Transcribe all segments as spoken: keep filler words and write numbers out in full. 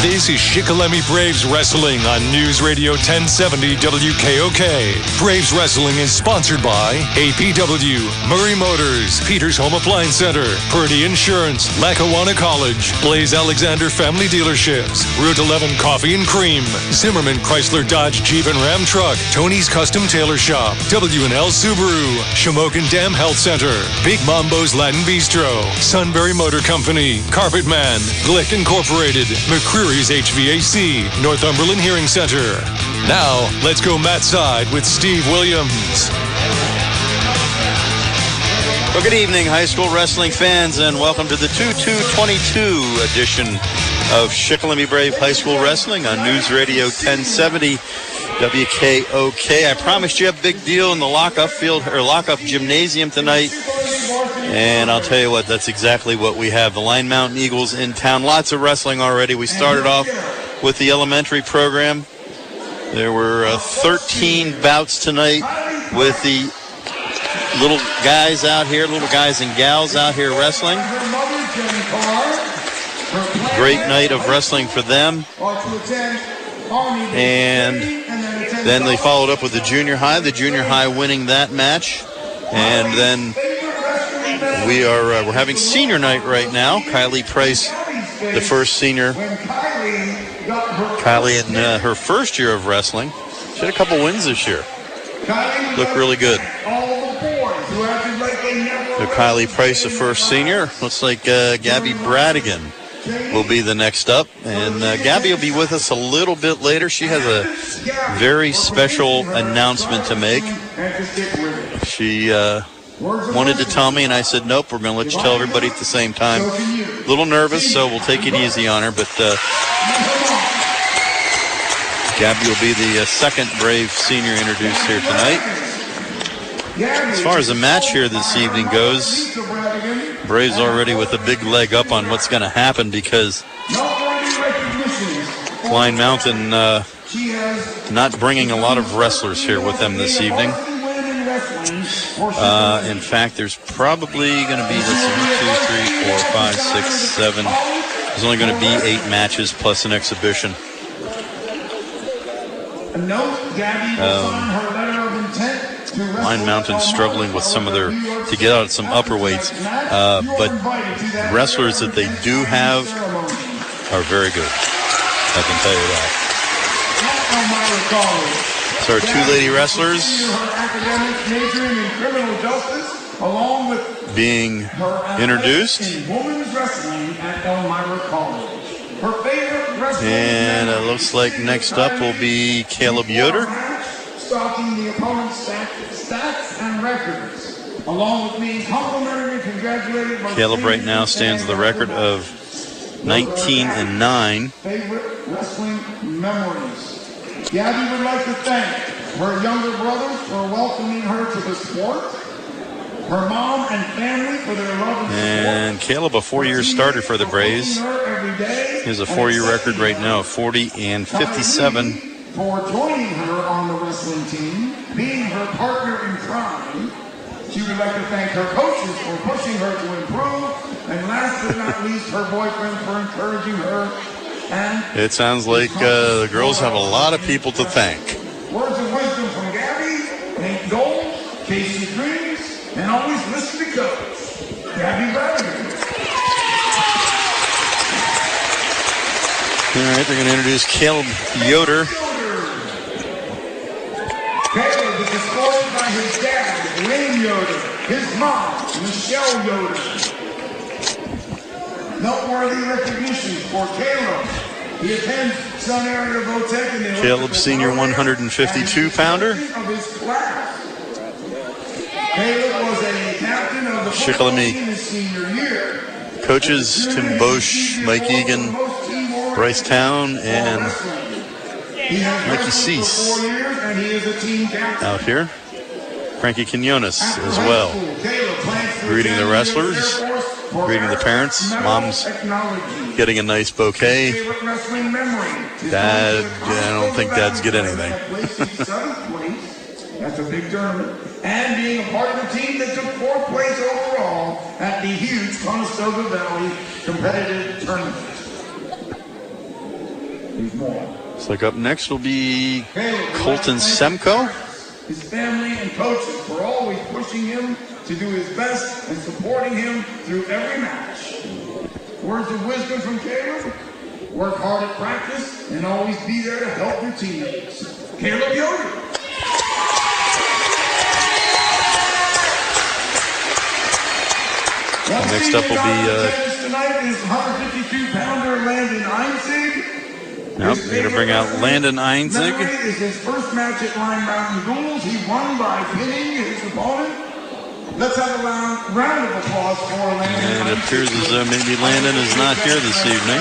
This is Shikellamy Braves Wrestling on News Radio ten seventy W K O K. Braves Wrestling is sponsored by A P W, Murray Motors, Peters Home Appliance Center, Purdy Insurance, Lackawanna College, Blaze Alexander Family Dealerships, Route eleven Coffee and Cream, Zimmerman Chrysler Dodge Jeep and Ram Truck, Tony's Custom Tailor Shop, W and L Subaru, Shamokin Dam Health Center, Big Mambo's Latin Bistro, Sunbury Motor Company, Carpet Man, Glick Incorporated, McCreary's H V A C, Northumberland Hearing Center. Now, let's go Matt Side with Steve Williams. Well, good evening, high school wrestling fans, and welcome to the two two twenty-two edition of Shikellamy Brave High School Wrestling on News Radio ten seventy W K O K. I promised you a big deal in the lockup field or lockup gymnasium tonight, and I'll tell you what, that's exactly what we have. The Line Mountain Eagles in town. Lots of wrestling already. We started off with the elementary program. There were uh, thirteen bouts tonight with the little guys out here, little guys and gals out here wrestling. Great night of wrestling for them. And then they followed up with the junior high, the junior high winning that match. And then we are uh, we're having senior night right now. Kylie Price, the first senior. Kylie in uh, her first year of wrestling. She had a couple wins this year. Looked really good. So Kylie Price, the first senior. Looks like uh, Gabby Bradigan will be the next up. And uh, Gabby will be with us a little bit later. She has a very special announcement to make. She uh, wanted to tell me, and I said, nope, we're going to let you tell everybody at the same time. A little nervous, so we'll take it easy on her. But uh, Gabby will be the uh, second Brave senior introduced here tonight. As far as the match here this evening goes, Braves already with a big leg up on what's going to happen because Line Mountain uh, not bringing a lot of wrestlers here with them this evening. Uh, in fact, there's probably going to be, let's see, one, two, three, four, five, six, seven. There's only going to be eight matches plus an exhibition. Um, Line Mountain struggling with some of their, to get out some upper weights. Uh, but wrestlers that they do have are very good. I can tell you that. So our two lady wrestlers being introduced. And it looks like next up will be Caleb Yoder. Stalking the opponent's stats and records. Along with me, complimentary and congratulated. Caleb right now stands with a record of nineteen and nine. Favorite wrestling memories. Gabby would like to thank her younger brothers for welcoming her to the sport. Her mom and family for their love and support. And Caleb, a four-year starter for the Braves. He has a four-year record right now of forty and fifty-seven. For joining her on the wrestling team, being her partner in crime. She would like to thank her coaches for pushing her to improve, and last but not least, her boyfriend for encouraging her. And it sounds like uh, the girls have a lot of people to thank. Words of wisdom from Gabby, ain't gold, chase your dreams, and always listen to coach. Gabby Bradigan. All right, they're going to introduce Caleb Yoder. Caleb is escorted by his dad, Wayne Yoder, his mom, Michelle Yoder. Noteworthy recognition for Caleb. He attends Sun Area Votech. Caleb, senior one hundred fifty-two pounder. Caleb was a captain of the Shikellamy team his senior year. Coaches Tim Bosch, Mike Egan, Bryce Town, and Mickey Cease out here. Frankie Quinones as well. Greeting the wrestlers, greeting the parents. Mom's getting a nice bouquet. Dad, I don't think Dad's get anything. That's a big tournament. And being a part of the team that took fourth place overall at the huge Conestoga Valley competitive tournament. Looks like up next will be Colton Semko. His family and coaches for always pushing him to do his best and supporting him through every match. Words of wisdom from Caleb: work hard at practice and always be there to help your teammates. Caleb Yoder. Next up will be uh, tonight is one fifty-two pounder Landon Einzig. Nope, we're going to bring out Landon Einzig. This is his first match at Line Mountain Duels. He won by pinning his opponent. Let's have a round, round of applause for Landon. And it appears as though maybe Landon is not here this evening.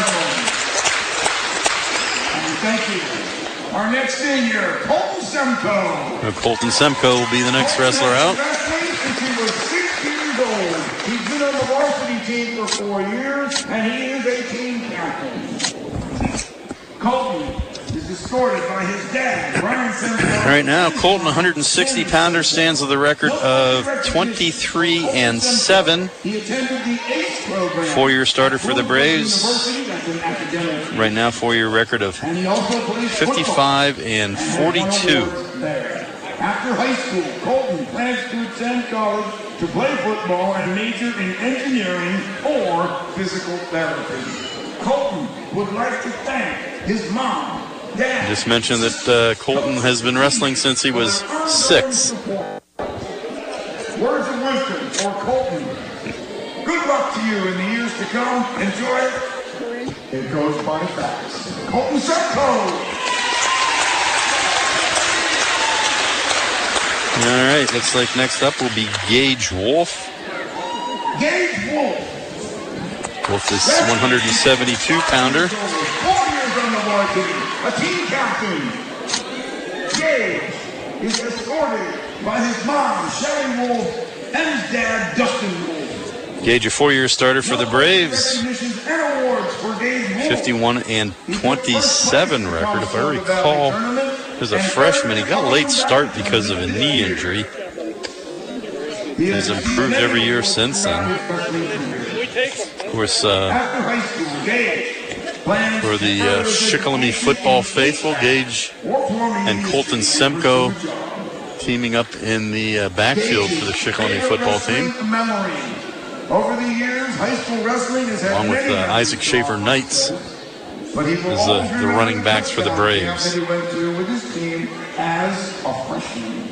And thank you. Our next senior, Colton Semko. Now, Colton Semko will be the next wrestler out. Since he was six years old. He's been on the varsity team for four years, and he is a team captain. Colton is escorted by his dad, Brian Semko. Right now, Colton, one sixty pounder, stands with a record of twenty-three and seven. He attended the ACE program. Four-year starter for the Braves. Right now, four-year record of fifty-five and forty-two. After high school, Colton plans to attend college to play football and major in engineering or physical therapy. Colton would like to thank his mom, dad. Just mentioned that uh, Colton has been wrestling since he was six. Words of wisdom for Colton. Good luck to you in the years to come. Enjoy it. It goes by fast. Colton Semko. All right, looks like next up will be Gage Wolf. Gage Wolf. Wolf is one seventy-two pounder. Four years on the varsity, a team captain. Gage is escorted by his mom, Shelly Wolf, and his dad, Dustin Wolf. Gage, a four-year starter for the Braves. Recognitions and awards for Gage Wolf. fifty-one and twenty-seven record, if I recall. As a freshman, he got a late start because of a knee injury. He's improved every year since then. Of course, uh, for the uh, Shikellamy football faithful, Gage and Colton Semko teaming up in the uh, backfield for the Shikellamy football team. Over the years, high school wrestling has had along with uh, Isaac Schaefer Knights as uh, the running backs for the Braves. He went through with his team as a freshman.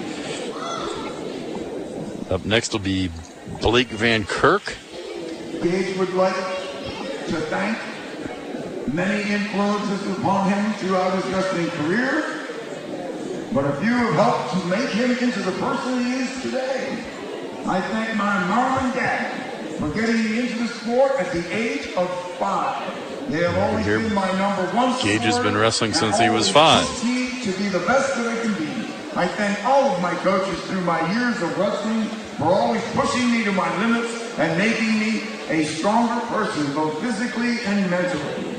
Up next will be Blake Van Kirk. Gage would like to thank many influences upon him throughout his wrestling career, but a few have helped to make him into the person he is today. I thank my mom and dad for getting me into the sport at the age of five. They have always Here, been my number one. Gage has been wrestling since he was five. To be the best that I can be. I thank all of my coaches through my years of wrestling for always pushing me to my limits and making me a stronger person, both physically and mentally.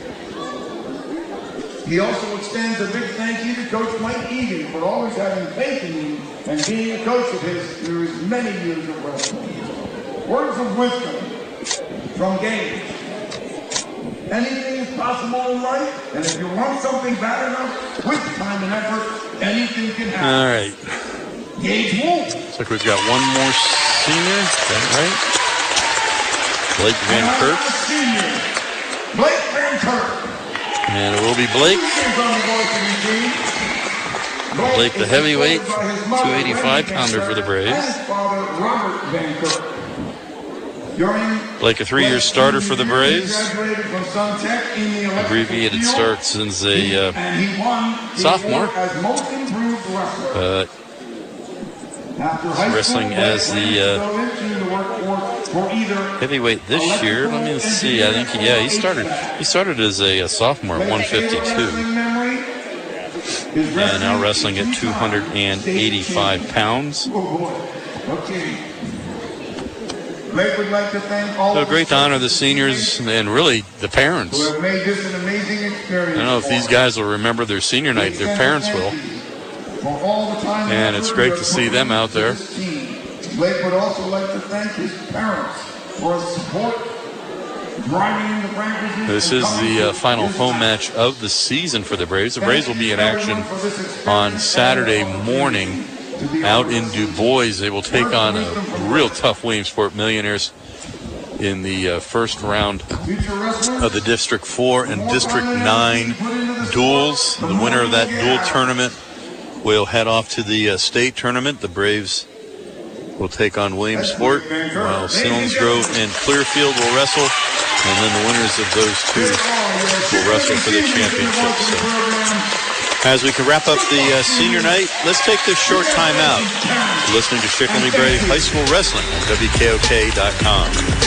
He also extends a big thank you to Coach Mike Egan for always having faith in me and being a coach of his through his many years of wrestling. Words of wisdom from Gage. Anything is possible in life, and if you want something bad enough, with time and effort, anything can happen. All right. Gage Wolf. Looks like we've got one more senior. Is that right? Blake Van Kirk. Senior, Blake Van Kirk. And it will be Blake. Blake, the heavyweight, two eighty-five pounder for the Braves. Robert Van Kirk. Blake, a three-year starter for the Braves. Abbreviated start since a uh, sophomore. But he's wrestling as the uh, heavyweight this year. Let me see. I think he, yeah, he started. He started as a, a sophomore at one fifty-two, and now wrestling at two eighty-five pounds. Okay. Blake would like to thank all so great to honor the seniors and really the parents. Who have made this an amazing experience. I don't know if these guys will remember their senior night. Their parents will. For all the time and it's great to see them out there. Blake would also like to thank his parents for his support This is the uh, final home match of the season for the Braves. The Braves will be in action on Saturday morning out in Du Bois. They will take on a real tough Williamsport Millionaires in the uh, first round of the District four and District nine duels. The winner of that dual tournament will head off to the uh, state tournament. The Braves will take on Williamsport, while Selinsgrove and Clearfield will wrestle, and then the winners of those two will wrestle for the championship. So, as we can wrap up the uh, senior night, let's take this short time out. You're listening to Shikellamy Brave High School Wrestling on W K O K dot com.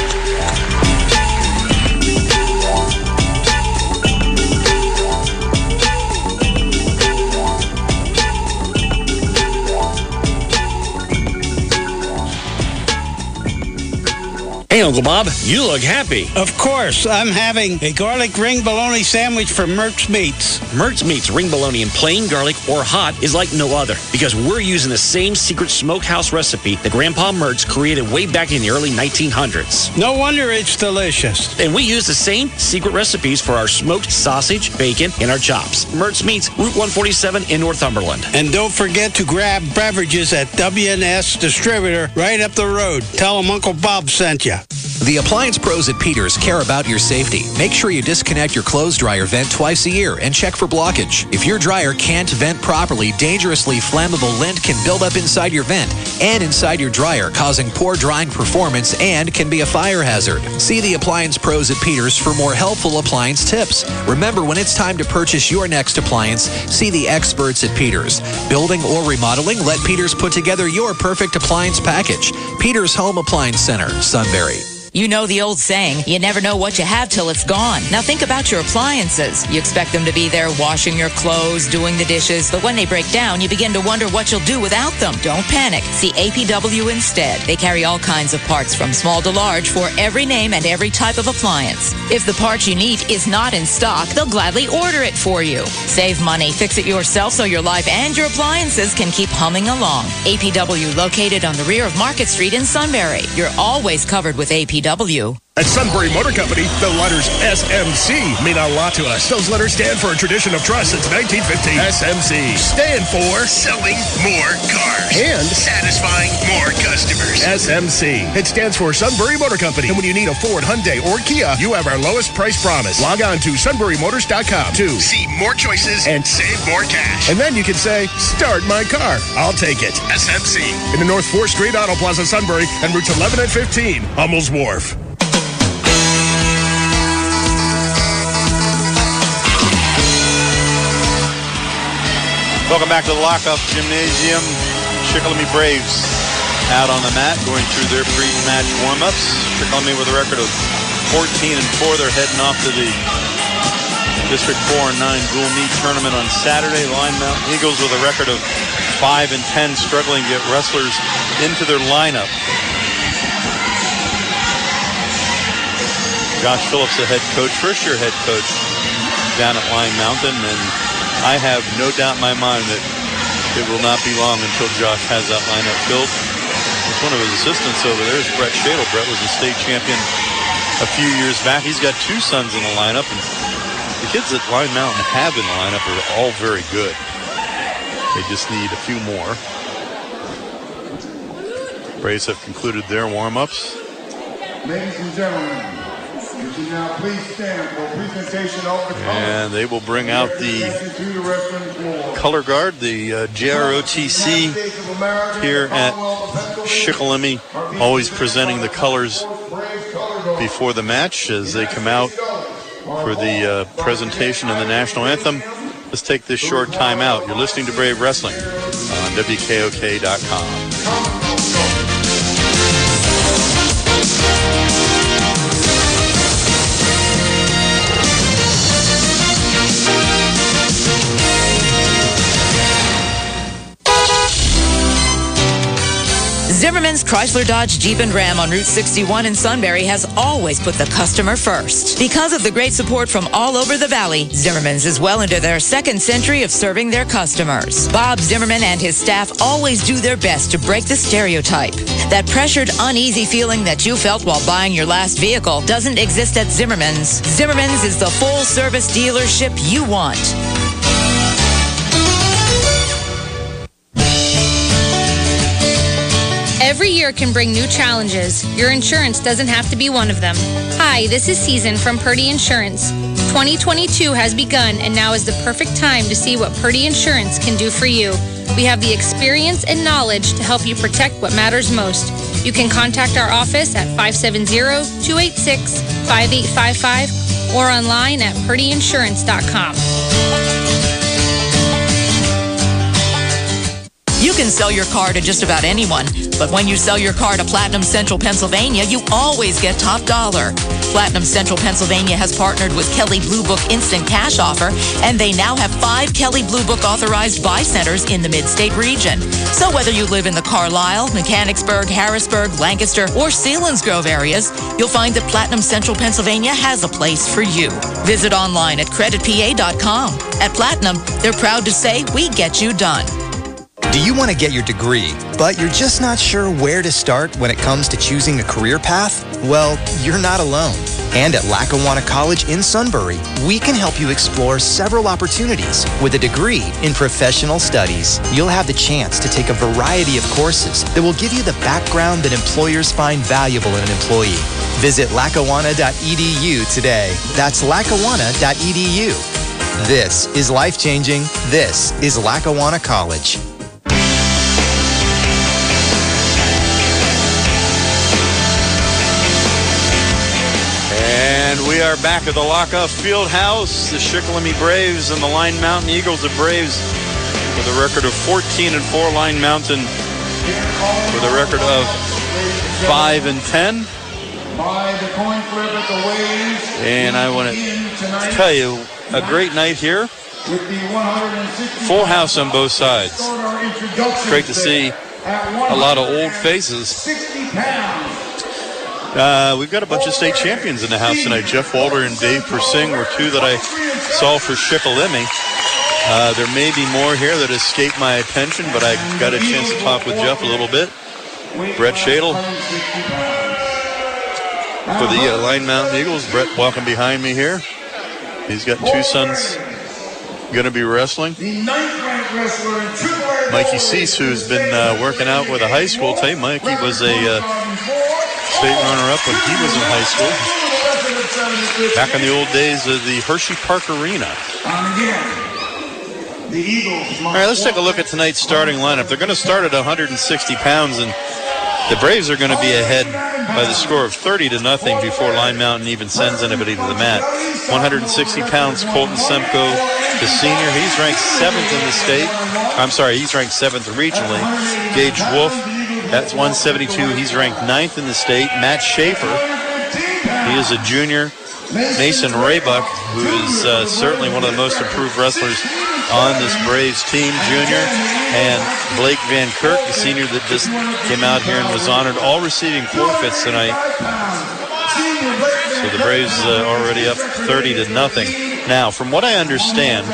Hey, Uncle Bob, you look happy. Of course. I'm having a garlic ring bologna sandwich from Mertz Meats. Mertz Meats ring bologna in plain garlic or hot is like no other because we're using the same secret smokehouse recipe that Grandpa Mertz created way back in the early nineteen hundreds. No wonder it's delicious. And we use the same secret recipes for our smoked sausage, bacon, and our chops. Mertz Meats, Route one forty-seven in Northumberland. And don't forget to grab beverages at W and S Distributor right up the road. Tell them Uncle Bob sent you. The appliance pros at Peters care about your safety. Make sure you disconnect your clothes dryer vent twice a year and check for blockage. If your dryer can't vent properly, dangerously flammable lint can build up inside your vent and inside your dryer, causing poor drying performance and can be a fire hazard. See the appliance pros at Peters for more helpful appliance tips. Remember, when it's time to purchase your next appliance, see the experts at Peters. Building or remodeling, let Peters put together your perfect appliance package. Peters Home Appliance Center, Sunbury. You know the old saying, you never know what you have till it's gone. Now think about your appliances. You expect them to be there washing your clothes, doing the dishes, but when they break down, you begin to wonder what you'll do without them. Don't panic. See A P W instead. They carry all kinds of parts from small to large for every name and every type of appliance. If the part you need is not in stock, they'll gladly order it for you. Save money, fix it yourself so your life and your appliances can keep humming along. A P W, located on the rear of Market Street in Sunbury. You're always covered with A P W. At Sunbury Motor Company, the letters S M C mean a lot to us. Those letters stand for a tradition of trust since nineteen fifteen. S M C stand for selling more cars and satisfying more customers. S M C. It stands for Sunbury Motor Company. And when you need a Ford, Hyundai, or Kia, you have our lowest price promise. Log on to sunbury motors dot com to see more choices and save more cash. And then you can say, start my car. I'll take it. S M C. In the North fourth Street Auto Plaza, Sunbury, and routes eleven and fifteen, Hummel's Wharf. Welcome back to the Lockup Gymnasium. Shikellamy Braves out on the mat going through their pre-match warm-ups. Shikellamy with a record of fourteen and four. They're heading off to the District four and nine dual meet tournament on Saturday. Line Mountain Eagles with a record of five and ten, struggling to get wrestlers into their lineup. Josh Phillips, the head coach, first year head coach down at Line Mountain, and I have no doubt in my mind that it will not be long until Josh has that lineup filled. It's one of his assistants over there is Brett Shadle. Brett was a state champion a few years back. He's got two sons in the lineup, and the kids at Line Mountain have in the lineup are all very good. They just need a few more. Braves have concluded their warm-ups. Ladies and gentlemen, would you now please stand for a presentation of the color. And they will bring out the color guard, the uh, J R O T C here at Shikellamy, always presenting the colors before the match as they come out for the uh, presentation of the national anthem. Let's take this short time out. You're listening to Brave Wrestling on W K O K dot com. Zimmerman's Chrysler Dodge Jeep and Ram on Route sixty-one in Sunbury has always put the customer first. Because of the great support from all over the valley, Zimmerman's is well into their second century of serving their customers. Bob Zimmerman and his staff always do their best to break the stereotype. That pressured, uneasy feeling that you felt while buying your last vehicle doesn't exist at Zimmerman's. Zimmerman's is the full-service dealership you want. Every year can bring new challenges. Your insurance doesn't have to be one of them. Hi, this is Season from Purdy Insurance. twenty twenty-two has begun, and now is the perfect time to see what Purdy Insurance can do for you. We have the experience and knowledge to help you protect what matters most. You can contact our office at five seven zero, two eight six, five eight five five or online at purdy insurance dot com. You can sell your car to just about anyone, but when you sell your car to Platinum Central Pennsylvania, you always get top dollar. Platinum Central Pennsylvania has partnered with Kelley Blue Book Instant Cash Offer, and they now have five Kelley Blue Book authorized buy centers in the mid-state region. So whether you live in the Carlisle, Mechanicsburg, Harrisburg, Lancaster, or Selinsgrove areas, you'll find that Platinum Central Pennsylvania has a place for you. Visit online at credit p a dot com. At Platinum, they're proud to say we get you done. Do you want to get your degree, but you're just not sure where to start when it comes to choosing a career path? Well, you're not alone. And at Lackawanna College in Sunbury, we can help you explore several opportunities. With a degree in professional studies, you'll have the chance to take a variety of courses that will give you the background that employers find valuable in an employee. Visit lackawanna dot e d u today. That's lackawanna dot e d u. This is life-changing. This is Lackawanna College. And we are back at the Lockoff Fieldhouse. The Shikellamy Braves and the Line Mountain Eagles. The Braves with a record of fourteen and four. Line Mountain with a record of five and ten. And I want to tell you, a great night here. Full house on both sides. Great to see a lot of old faces. Uh, we've got a bunch of state champions in the house tonight. Jeff Walter and Dave Persing were two that I saw for Shikellamy. Uh, there may be more here that escaped my attention, but I got a chance to talk with Jeff a little bit. Brett Shadle for the uh, Line Mountain Eagles. Brett walking behind me here. He's got two sons going to be wrestling. Mikey Cease, who's been uh, working out with a high school team. Mikey was a uh, state runner-up when he was in high school. Back in the old days of the Hershey Park Arena. All right, let's take a look at tonight's starting lineup. They're going to start at one hundred sixty pounds, and the Braves are going to be ahead by the score of thirty to nothing before Line Mountain even sends anybody to the mat. one hundred sixty pounds, Colton Semko, the senior. He's ranked seventh in the state. I'm sorry, he's ranked seventh regionally. Gage Wolf, that's one seventy-two. He's ranked ninth in the state. Matt Schaefer, he is a junior. Mason Raybuck, who is uh, certainly one of the most improved wrestlers on this Braves team, junior. And Blake Van Kirk, the senior that just came out here and was honored, all receiving forfeits tonight. So the Braves uh, already up thirty to nothing. Now, from what I understand,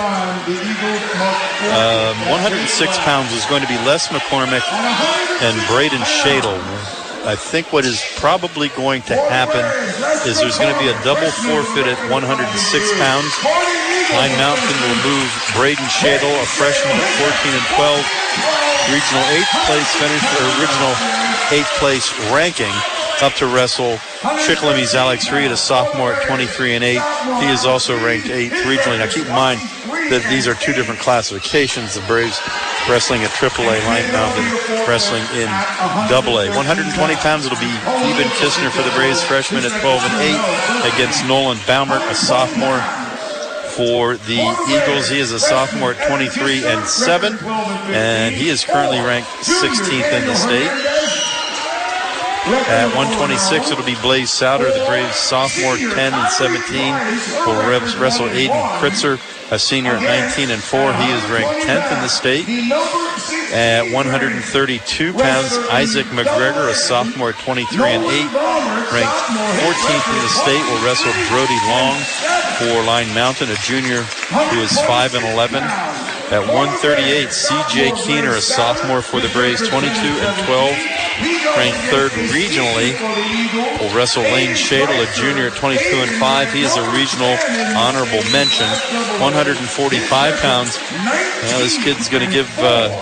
uh, one hundred six pounds is going to be Les McCormick and Braden Shadle. I think what is probably going to happen is there's going to be a double forfeit at one hundred six pounds. Line Mountain will move Braden Shadle, a freshman at fourteen and twelve, regional eighth place finish, or original eighth place ranking, up to wrestle Shikellamy Alex Reed, a sophomore at twenty-three and eight. He is also ranked eighth regionally. Now keep in mind that these are two different classifications. The Braves wrestling at triple A, Line Mountain wrestling in double A. one hundred twenty pounds, it'll be Eben Kistner for the Braves, freshman at twelve and eight, against Nolan Baumert, a sophomore for the Eagles. He is a sophomore at twenty-three and seven, and he is currently ranked sixteenth in the state. At one twenty-six, it'll be Blaze Souter, the Braves sophomore, ten and seventeen. Will wrestle Aiden Kritzer, a senior at nineteen and four. He is ranked tenth in the state. At one hundred thirty-two pounds, Isaac McGregor, a sophomore, twenty-three and eight, ranked fourteenth in the state, will wrestle Brody Long for Line Mountain, a junior who is five and eleven. At one thirty-eight, C J Keener, a sophomore for the Braves, twenty-two and twelve, ranked third regionally, will wrestle Lane Shadle, a junior at twenty-two and five. He is a regional honorable mention. one hundred forty-five pounds. Now this kid's going to give uh,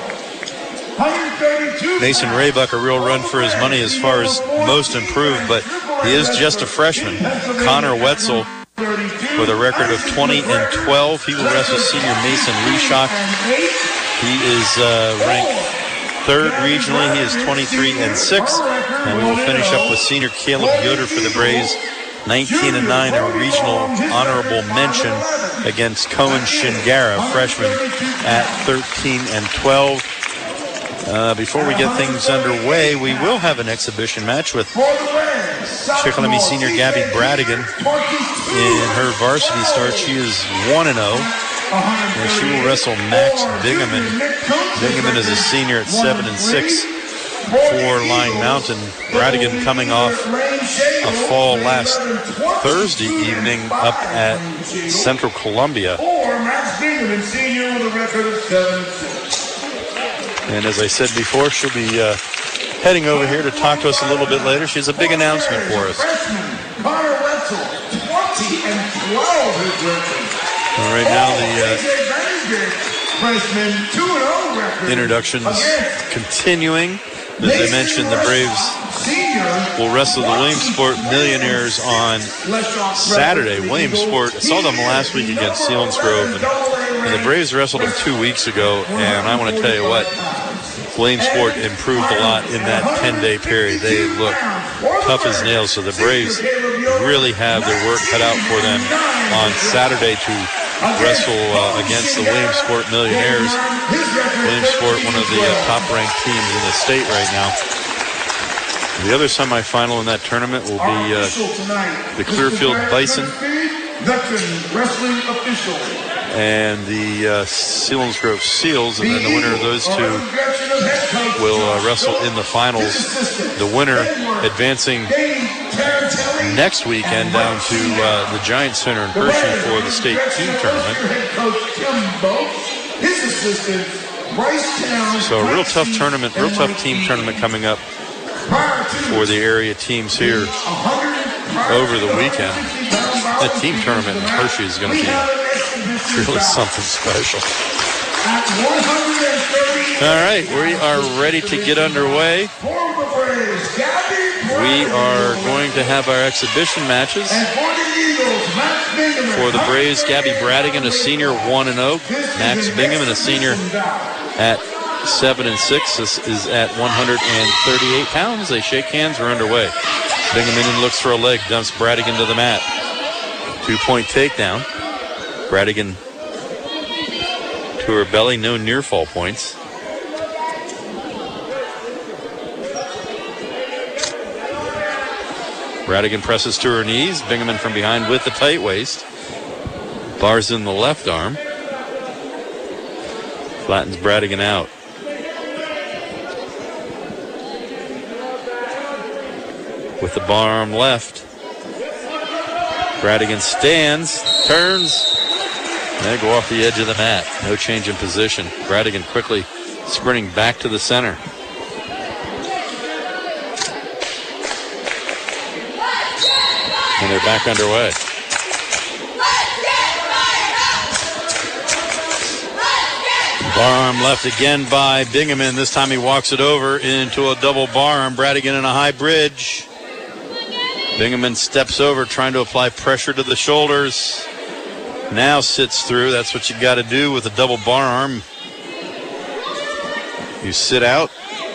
Mason Raybuck a real run for his money as far as most improved, but he is just a freshman. Connor Wetzel with a record of twenty and twelve. He will wrestle senior Mason Reshock. He is uh, ranked third regionally. He is twenty-three and six. And we will finish up with senior Caleb Yoder for the Braves, nineteen and nine, a regional honorable mention against Cohen Shingara, freshman, at thirteen and twelve. Uh, before we get things underway, we will have an exhibition match with Chickalamy senior Gabby Bradigan. In her varsity start, she is one and oh, and she will wrestle Max Bingaman. Bingaman is a senior at seven and six for Line Mountain. Bradigan coming off a fall last Thursday evening up at Central Columbia. And as I said before, she'll be uh, heading over here to talk to us a little bit later. She has a big announcement for us. All right, now the uh, introductions continuing. As I mentioned, the Braves will wrestle the Williamsport Millionaires on Saturday. Williamsport, I saw them last week against Selinsgrove, and, and the Braves wrestled them two weeks ago, and I want to tell you what, Williamsport improved a lot in that ten-day period. They look tough as nails, so the Braves really have their work cut out for them on Saturday to wrestle uh, against the Williamsport Millionaires. Williamsport, one of the uh, top-ranked teams in the state right now. The other semifinal in that tournament will be uh, the Clearfield Bison and the uh, Selinsgrove Seals, and then the winner of those two will uh, wrestle in the finals. The winner advancing next weekend down to uh, the Giant Center in Hershey for the state team tournament. So a real tough tournament, real tough team tournament coming up for the area teams here over the weekend. That team tournament in Hershey is going to be really something special. All right, we are ready to get underway. We are going to have our exhibition matches. For the Braves, Gabby Bradigan, a senior, one and oh. Max Bingham, a senior at seven and six. This is at one hundred thirty-eight pounds. They shake hands. We're underway. Bingham in looks for a leg, dumps Bradigan to the mat. Two-point takedown. Bradigan to her belly, no near fall points. Bradigan presses to her knees. Bingaman from behind with the tight waist. Bars in the left arm. Flattens Bradigan out. With the bar arm left. Bradigan stands, turns, and they go off the edge of the mat. No change in position. Bradigan quickly sprinting back to the center. And they're back underway. Bar arm left again by Bingaman. This time he walks it over into a double bar arm. Bradigan in a high bridge. Bingaman steps over, trying to apply pressure to the shoulders. Now sits through. That's what you got to do with a double bar arm. You sit out.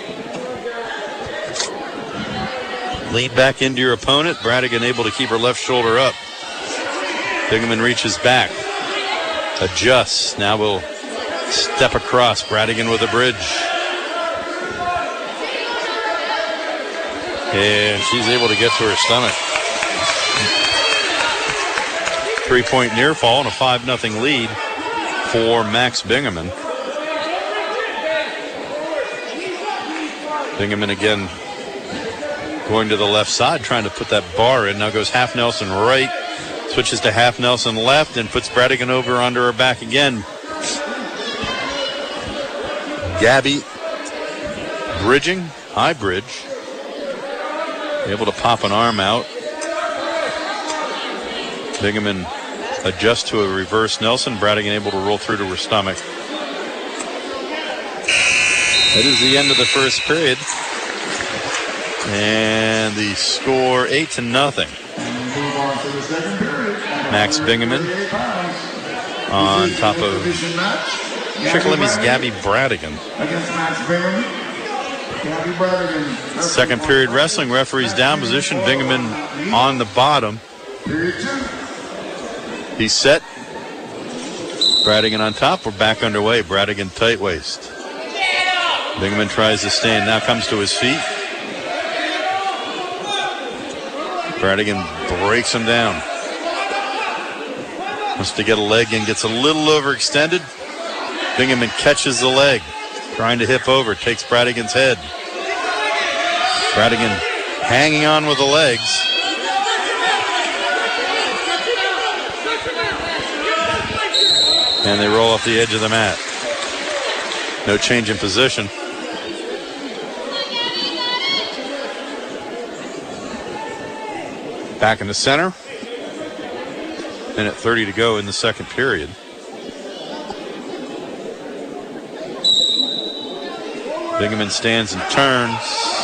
Lean back into your opponent. Bradigan able to keep her left shoulder up. Bingaman reaches back. Adjusts. Now we'll step across. Bradigan with a bridge. And she's able to get to her stomach. Three-point near fall and a five nothing lead for Max Bingaman. Bingaman again going to the left side, trying to put that bar in. Now goes half Nelson right, switches to half Nelson left, and puts Bradigan over under her back again. Gabby bridging, high bridge, able to pop an arm out. Bingaman adjusts to a reverse Nelson. Bradigan able to roll through to her stomach. That is the end of the first period. And the score eight to nothing. Max Bingaman on top of Shikellami's Gabby Bradigan. Second period wrestling, referees down position. Bingaman on the bottom. He's set. Bradigan on top. We're back underway. Bradigan tight waist. Bingaman tries to stand. Now comes to his feet. Bradigan breaks him down. Wants to get a leg in. Gets a little overextended. Bingaman catches the leg. Trying to hip over. Takes Bradigan's head. Bradigan hanging on with the legs. And they roll off the edge of the mat. No change in position. Back in the center. Minute thirty to go in the second period. Bingaman stands and turns.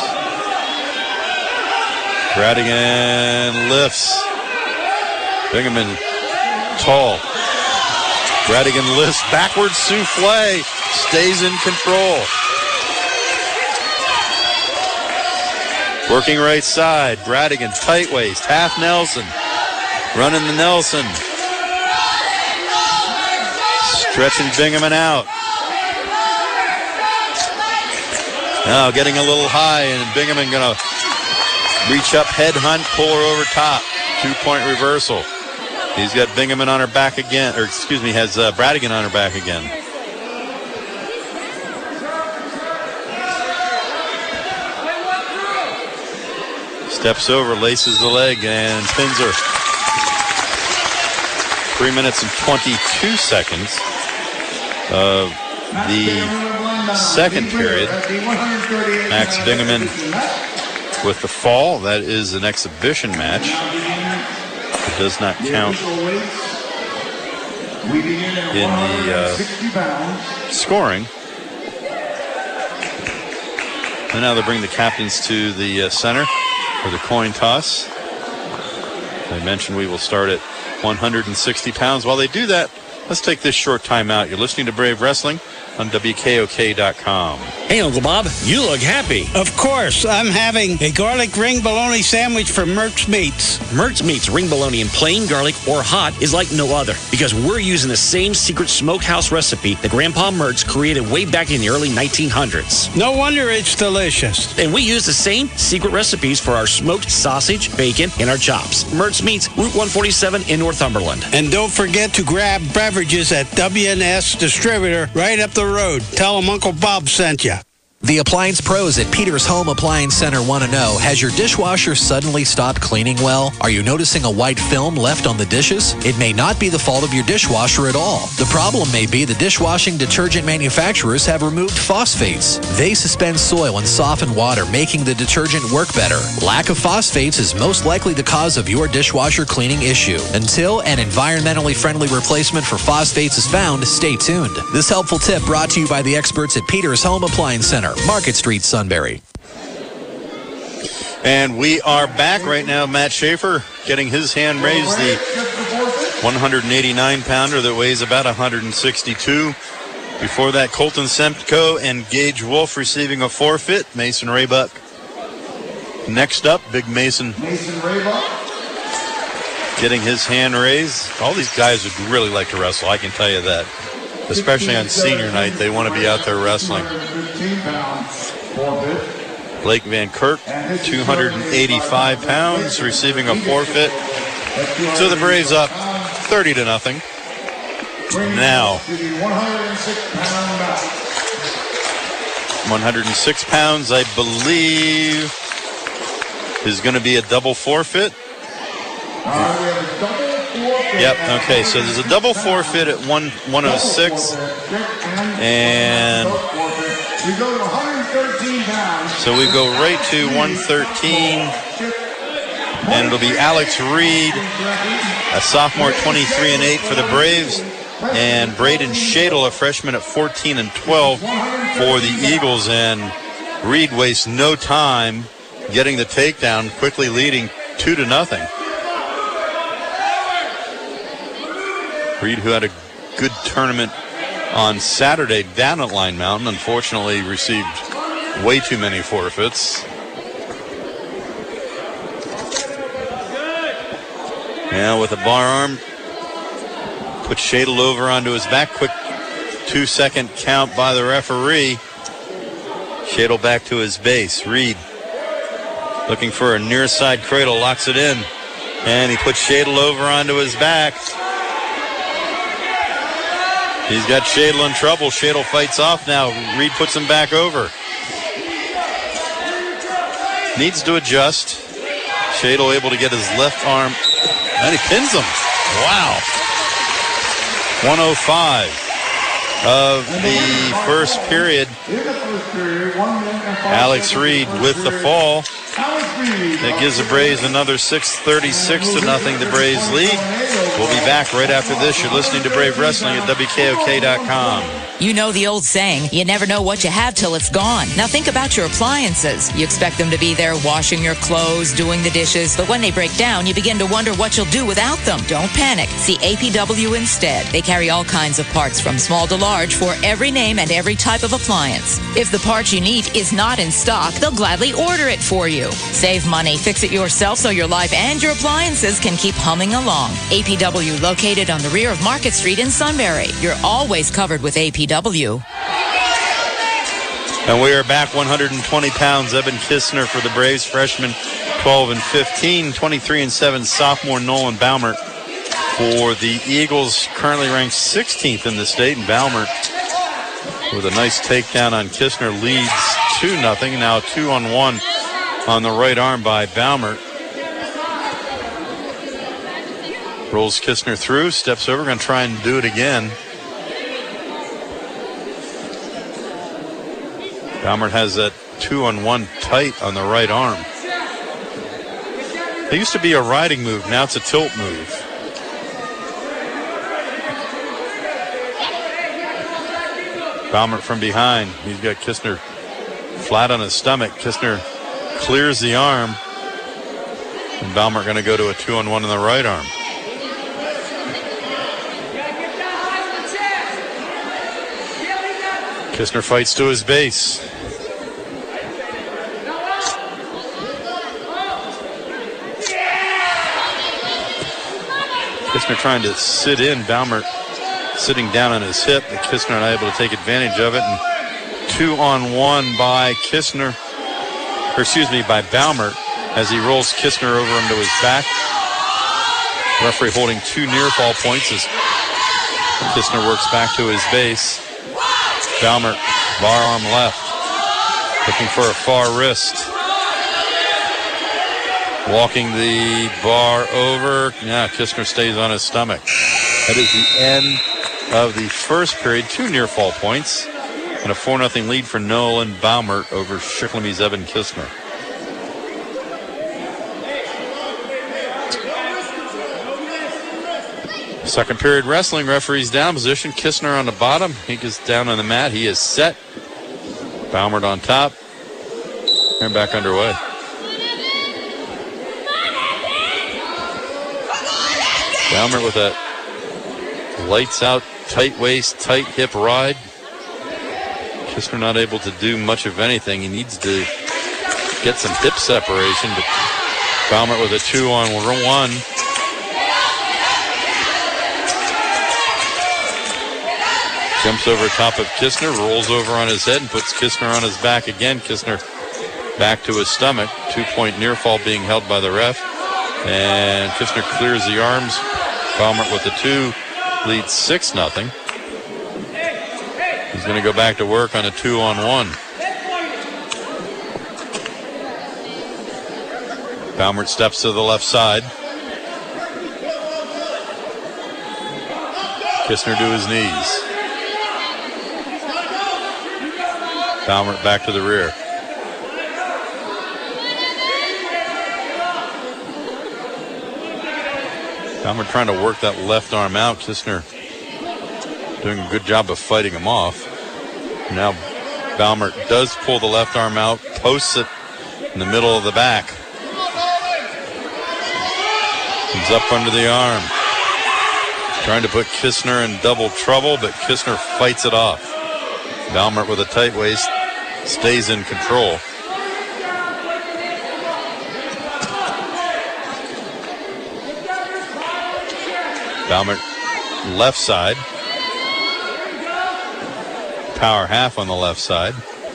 Bradigan lifts. Bingaman tall. Bradigan lifts, backwards souffle, stays in control. Working right side, Bradigan tight waist, half Nelson, running the Nelson. Stretching Bingaman out. Now getting a little high, and Bingaman gonna reach up, head hunt, pull her over top. Two-point reversal. He's got Bingaman on her back again, or excuse me, has uh, Bradigan on her back again. Steps over, laces the leg, and pins her. Three minutes and twenty-two seconds of the second period. Max Bingaman with the fall. That is an exhibition match. It does not count in the uh, scoring. And now they bring the captains to the uh, center for the coin toss. I mentioned we will start at one hundred sixty pounds. While they do that, let's take this short time out. You're listening to Brave Wrestling on W K O K dot com. Hey, Uncle Bob, you look happy. Of course, I'm having a garlic ring bologna sandwich from Mertz Meats. Mertz Meats ring bologna in plain, garlic, or hot is like no other because we're using the same secret smokehouse recipe that Grandpa Mertz created way back in the early nineteen hundreds. No wonder it's delicious. And we use the same secret recipes for our smoked sausage, bacon, and our chops. Mertz Meats, Route one forty-seven in Northumberland. And don't forget to grab beverages at W N S Distributor right up the road. Tell them Uncle Bob sent you. The appliance pros at Peters Home Appliance Center want to know, has your dishwasher suddenly stopped cleaning well? Are you noticing a white film left on the dishes? It may not be the fault of your dishwasher at all. The problem may be the dishwashing detergent manufacturers have removed phosphates. They suspend soil and soften water, making the detergent work better. Lack of phosphates is most likely the cause of your dishwasher cleaning issue. Until an environmentally friendly replacement for phosphates is found, stay tuned. This helpful tip brought to you by the experts at Peters Home Appliance Center, Market Street, Sunbury. And we are back right now. Matt Schaefer getting his hand raised, the one eighty-nine pounder that weighs about one hundred sixty-two. Before that, Colton Semko and Gage Wolf receiving a forfeit. Mason Raybuck next up. Big Mason getting his hand raised. All these guys would really like to wrestle, I can tell you that. Especially on senior night, they want to be out there wrestling. Blake Van Kirk, two hundred eighty-five pounds, receiving a forfeit. So the Braves up thirty to nothing. Now, one hundred six pounds, I believe, is going to be a double forfeit. Yep, okay, so there's a double forfeit at one oh six. And so we go right to one thirteen. And it'll be Alex Reed, a sophomore, twenty-three and eight for the Braves. And Braden Shadle, a freshman, at fourteen and twelve for the Eagles. And Reed wastes no time getting the takedown, quickly leading two to nothing. Reed, who had a good tournament on Saturday down at Line Mountain, unfortunately received way too many forfeits. Now with a bar arm, put Shadle over onto his back. Quick two-second count by the referee. Shadle back to his base. Reed looking for a near side cradle, locks it in. And he puts Shadle over onto his back. He's got Shadle in trouble. Shadle fights off now. Reed puts him back over. Needs to adjust. Shadle able to get his left arm. And he pins him. Wow. one oh five of the first period. Alex Reed with the fall. That gives the Braves another six thirty-six to nothing. The Braves lead. We'll be back right after this. You're listening to Brave Wrestling at W K O K dot com. You know the old saying, you never know what you have till it's gone. Now think about your appliances. You expect them to be there washing your clothes, doing the dishes, but when they break down, you begin to wonder what you'll do without them. Don't panic. See A P W instead. They carry all kinds of parts from small to large for every name and every type of appliance. If the part you need is not in stock, they'll gladly order it for you. Save money, fix it yourself so your life and your appliances can keep humming along. A P W, located on the rear of Market Street in Sunbury. You're always covered with A P W. And we are back. One hundred twenty pounds, Evan Kistner for the Braves, freshman, twelve and fifteen, twenty-three and seven, sophomore Nolan Baumert for the Eagles, currently ranked sixteenth in the state. And Baumert with a nice takedown on Kistner leads two nothing. Now two on one on the right arm by Baumert. Rolls Kistner through, steps over, going to try and do it again. Baumert has that two on one tight on the right arm. It used to be a riding move, now it's a tilt move. Baumert from behind. He's got Kistner flat on his stomach. Kistner clears the arm. And Baumert going to go to a two on one on the right arm. Kistner fights to his base. Kistner trying to sit in. Baumert sitting down on his hip. But Kistner unable to take advantage of it. And two on one by Kistner. Or excuse me, by Baumert as he rolls Kistner over him to his back. Referee holding two near fall points as Kistner works back to his base. Baumert, bar arm left, looking for a far wrist. Walking the bar over. Yeah, Kistner stays on his stomach. That is the end of the first period. Two near fall points and a four nothing lead for Nolan Baumert over Shikellamy Evan Kistner. Second period wrestling, referee's down position. Kistner on the bottom. He gets down on the mat. He is set. Baumert on top. And back underway. Baumert with that lights out, tight waist, tight hip ride. Kistner not able to do much of anything. He needs to get some hip separation. But Baumert with a two on one. Jumps over top of Kistner, rolls over on his head and puts Kistner on his back again. Kistner back to his stomach. Two-point near fall being held by the ref. And Kistner clears the arms. Baumert with the two leads six nothing. He's going to go back to work on a two on one. Baumert steps to the left side. Kistner to his knees. Baumert back to the rear. Baumert trying to work that left arm out. Kistner doing a good job of fighting him off. Now Baumert does pull the left arm out, posts it in the middle of the back. Comes up under the arm. Trying to put Kistner in double trouble, but Kistner fights it off. Baumert with a tight waist stays in control. Baumert left side. Power half on the left side.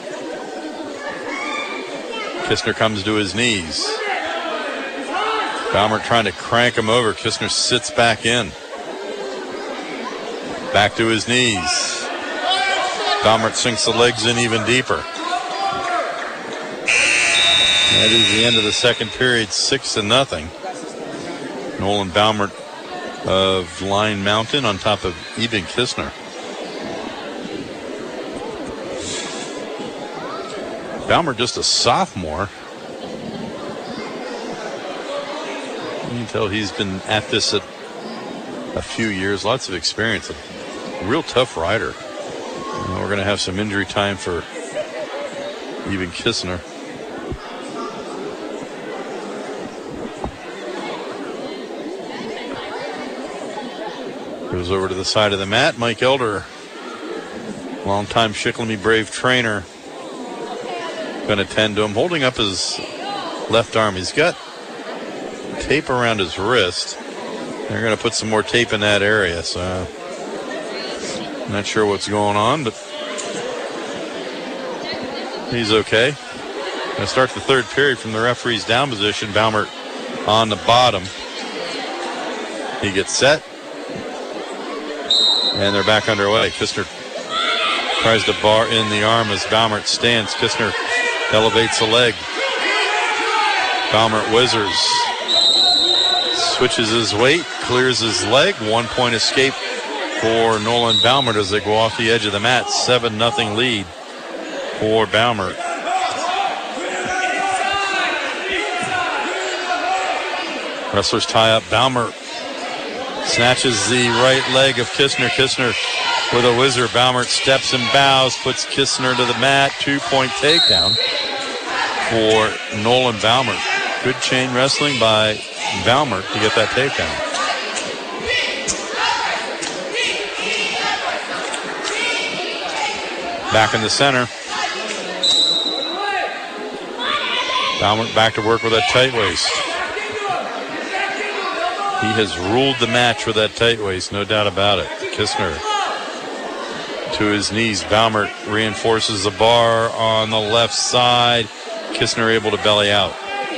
Kistner comes to his knees. Baumert trying to crank him over. Kistner sits back in. Back to his knees. Baumert sinks the legs in even deeper. That is the end of the second period, six to nothing. Nolan Baumert of Line Mountain on top of Eben Kistner. Baumert just a sophomore. You can tell he's been at this a, a few years, lots of experience. A real tough rider. And we're going to have some injury time for Eben Kistner. Goes over to the side of the mat. Mike Elder, longtime Shikellamy Brave trainer, going to tend to him, holding up his left arm. He's got tape around his wrist. They're going to put some more tape in that area, so I'm not sure what's going on, but he's okay. Going to start the third period from the referee's down position. Baumert on the bottom. He gets set. And they're back underway. Kistner tries to bar in the arm as Baumert stands. Kistner elevates the leg. Baumert whizzers. Switches his weight, clears his leg. One point escape for Nolan Baumert as they go off the edge of the mat. seven nothing lead for Baumert. Wrestlers tie up. Baumert snatches the right leg of Kistner. Kistner with a whizzer. Baumert steps and bows, puts Kistner to the mat. Two-point takedown for Nolan Baumert. Good chain wrestling by Baumert to get that takedown. Back in the center. Baumert back to work with that tight waist. He has ruled the match with that tight waist, no doubt about it. Kistner to his knees. Baumert reinforces the bar on the left side. Kistner able to belly out.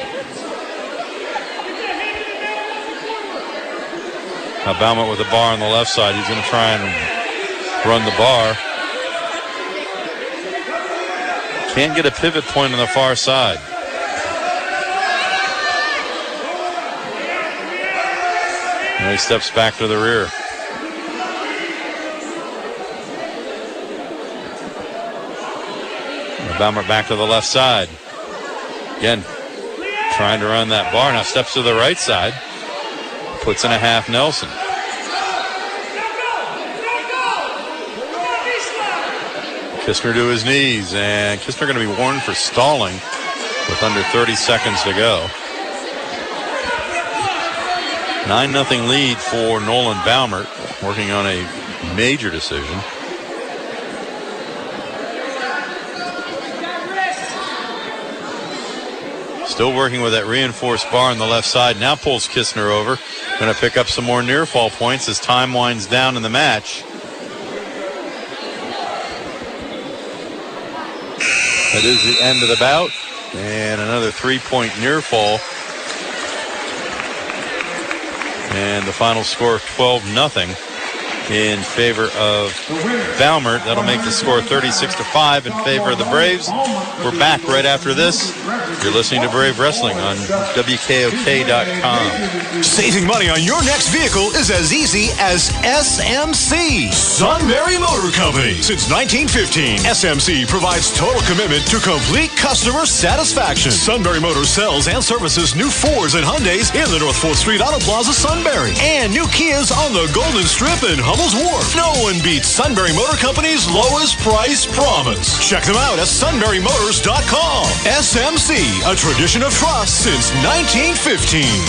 Now Baumert with the bar on the left side. He's going to try and run the bar. Can't get a pivot point on the far side. Now he steps back to the rear. Baumert back to the left side. Again, trying to run that bar. Now steps to the right side. Puts in a half Nelson. Kistner to his knees. And Kistner going to be warned for stalling with under thirty seconds to go. nine nothing lead for Nolan Baumert, working on a major decision. Still working with that reinforced bar on the left side. Now pulls Kistner over. Going to pick up some more near fall points as time winds down in the match. That is the end of the bout. And another three-point near fall. And the final score of twelve nothing in favor of Baumert. That'll make the score thirty-six to five in favor of the Braves. We're back right after this You're listening to Brave Wrestling on W K O K dot com. Saving money on your next vehicle is as easy as S M C, Sunbury Motor Company. Since nineteen fifteen, S M C provides total commitment to complete customer satisfaction. Sunbury Motors sells and services new Fords and Hyundais in the North fourth Street Auto Plaza, Sunbury, and new Kias on the Golden Strip in Hummel's Wharf. No one beats Sunbury Motor Company's lowest price promise. Check them out at sunbury motors dot com. S M C, a tradition of trust since nineteen fifteen.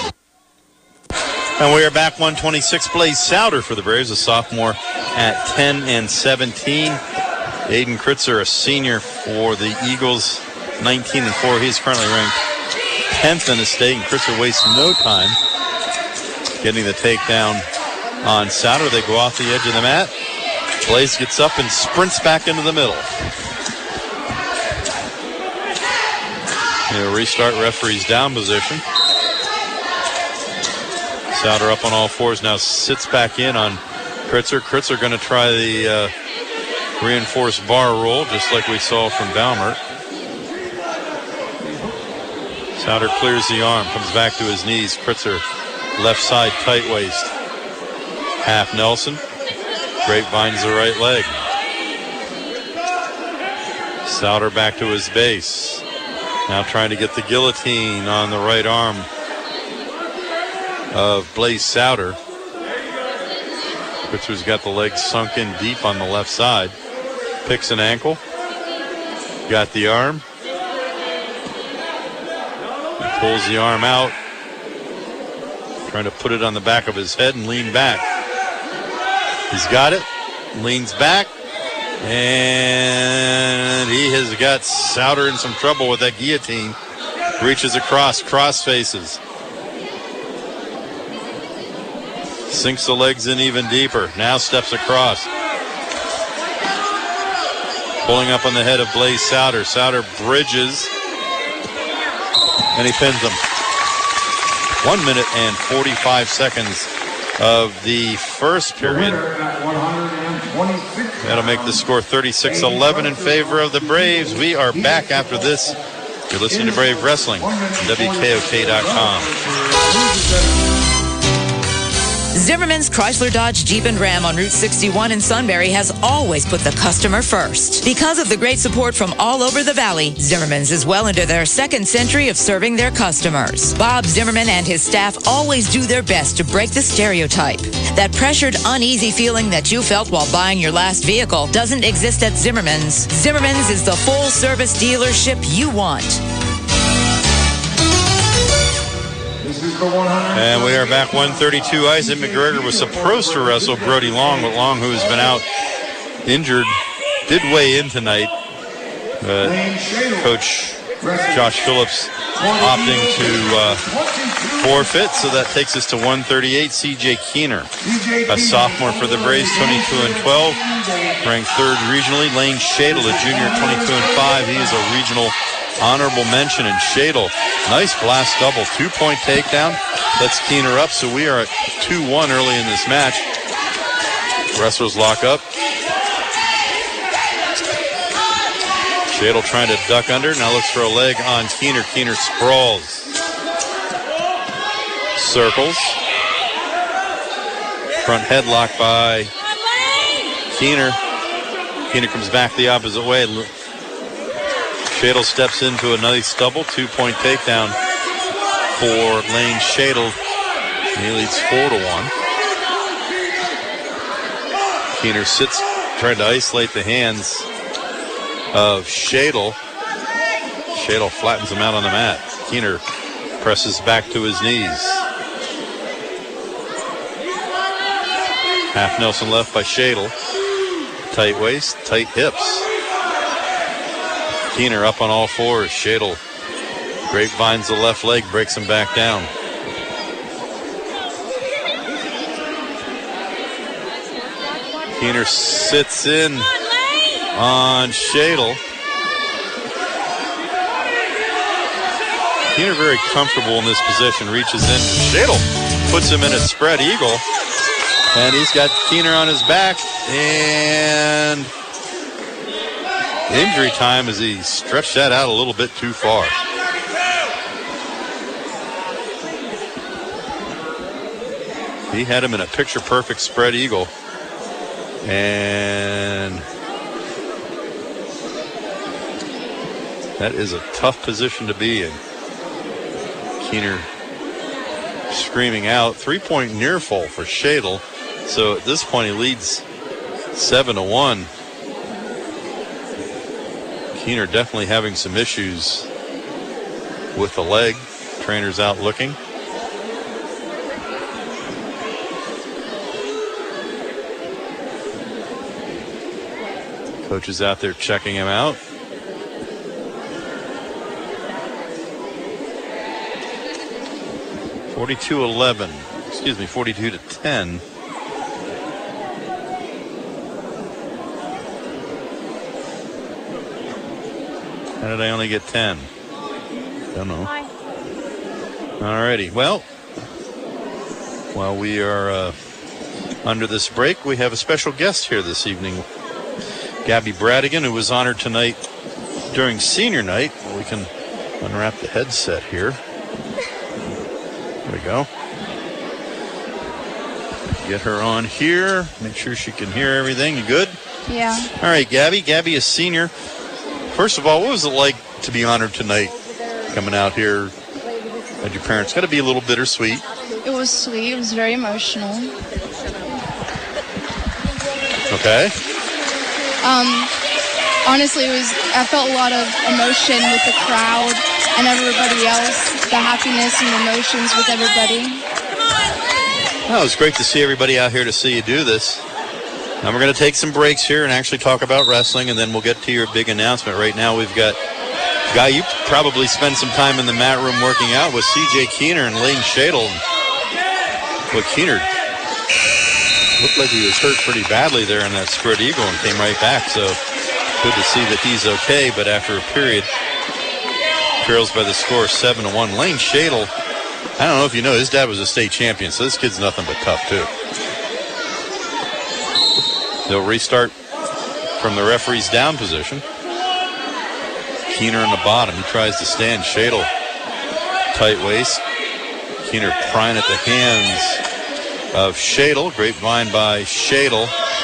And we are back. one twenty-six, Blaze Souter for the Braves, a sophomore at ten and seventeen. Aiden Kritzer, a senior for the Eagles, nineteen and four. He's currently ranked tenth in the state, and Kritzer wastes no time getting the takedown on Souter. They go off the edge of the mat. Blaze gets up and sprints back into the middle. He'll restart referee's down position. Souter up on all fours, now sits back in on Kritzer. Kritzer going to try the uh, reinforced bar roll, just like we saw from Balmert. Souter clears the arm, comes back to his knees. Kritzer, left side tight waist. Half Nelson. Grapevine's the right leg. Souter back to his base. Now trying to get the guillotine on the right arm of Blaze Souter. Kritzer's got the legs sunk in deep on the left side. Picks an ankle. Got the arm. Pulls the arm out. Trying to put it on the back of his head and lean back. He's got it. Leans back. And he has got Souter in some trouble with that guillotine. Reaches across, cross faces. Sinks the legs in even deeper. Now steps across. Pulling up on the head of Blaze Souter. Souter bridges. And he pins him. One minute and forty-five seconds of the first period. That'll make the score thirty-six eleven in favor of the Braves. We are back after this. You're listening to Brave Wrestling on W K O K dot com. Zimmerman's Chrysler Dodge Jeep and Ram on Route sixty-one in Sunbury has always put the customer first. Because of the great support from all over the valley, Zimmerman's is well into their second century of serving their customers. Bob Zimmerman and his staff always do their best to break the stereotype. That pressured, uneasy feeling that you felt while buying your last vehicle doesn't exist at Zimmerman's. Zimmerman's is the full-service dealership you want. And we are back one thirty-two. Isaac McGregor was supposed to wrestle Brody Long, but Long, who has been out injured, did weigh in tonight. But Coach Josh Phillips opting to uh, forfeit, so that takes us to one thirty-eight. C J Keener, a sophomore for the Braves, twenty-two and twelve, ranked third regionally. Lane Shadle, a junior, twenty-two and five. He is a regional honorable mention. And Shadle, nice blast double, two-point takedown. Let's Keener up, so we are at two one early in this match. Wrestlers lock up. Shadle trying to duck under, now looks for a leg on Keener. Keener sprawls. Circles. Front headlock by Keener. Keener comes back the opposite way. Shadle steps into a nice double, two-point takedown for Lane Shadle. He leads four to one. Keener sits, trying to isolate the hands of Shadle. Shadle flattens him out on the mat. Keener presses back to his knees. Half Nelson left by Shadle. Tight waist, tight hips. Keener up on all fours. Shadle grapevines the left leg, breaks him back down. Keener sits in on Shadle. Keener very comfortable in this position, reaches in. Shadle puts him in a spread eagle, and he's got Keener on his back, and injury time as he stretched that out a little bit too far. He had him in a picture-perfect spread eagle. And that is a tough position to be in. Keener screaming out. Three-point near fall for Shadle. So at this point, he leads seven to one. Keener definitely having some issues with the leg. Trainer's out looking. Coach is out there checking him out. forty-two eleven. Excuse me, forty-two to ten. How did I only get ten? Don't know. Alrighty. Well, while we are uh, under this break, we have a special guest here this evening. Gabby Bradigan, who was honored tonight during senior night. We can unwrap the headset here. There we go. Get her on here. Make sure she can hear everything. You good? Yeah. All right, Gabby. Gabby is senior. First of all, what was it like to be honored tonight coming out here at your parents? Got to be a little bittersweet. It was sweet. It was very emotional. Okay. Um, honestly, it was. I felt a lot of emotion with the crowd and everybody else. The happiness and emotions with everybody. Well, it was great to see everybody out here to see you do this. Now we're going to take some breaks here and actually talk about wrestling, and then we'll get to your big announcement. Right now we've got a guy you probably spend some time in the mat room working out with, C J Keener and Lane Shadle. Well, Keener looked like he was hurt pretty badly there in that spread eagle and came right back, so good to see that he's okay. But after a period, trails by the score seven to one. Lane Shadle, I don't know if you know, his dad was a state champion, so this kid's nothing but tough too. They'll restart from the referee's down position. Keener in the bottom. He tries to stand. Shadle, tight waist. Keener prying at the hands of Shadle. Grapevine by Shadle.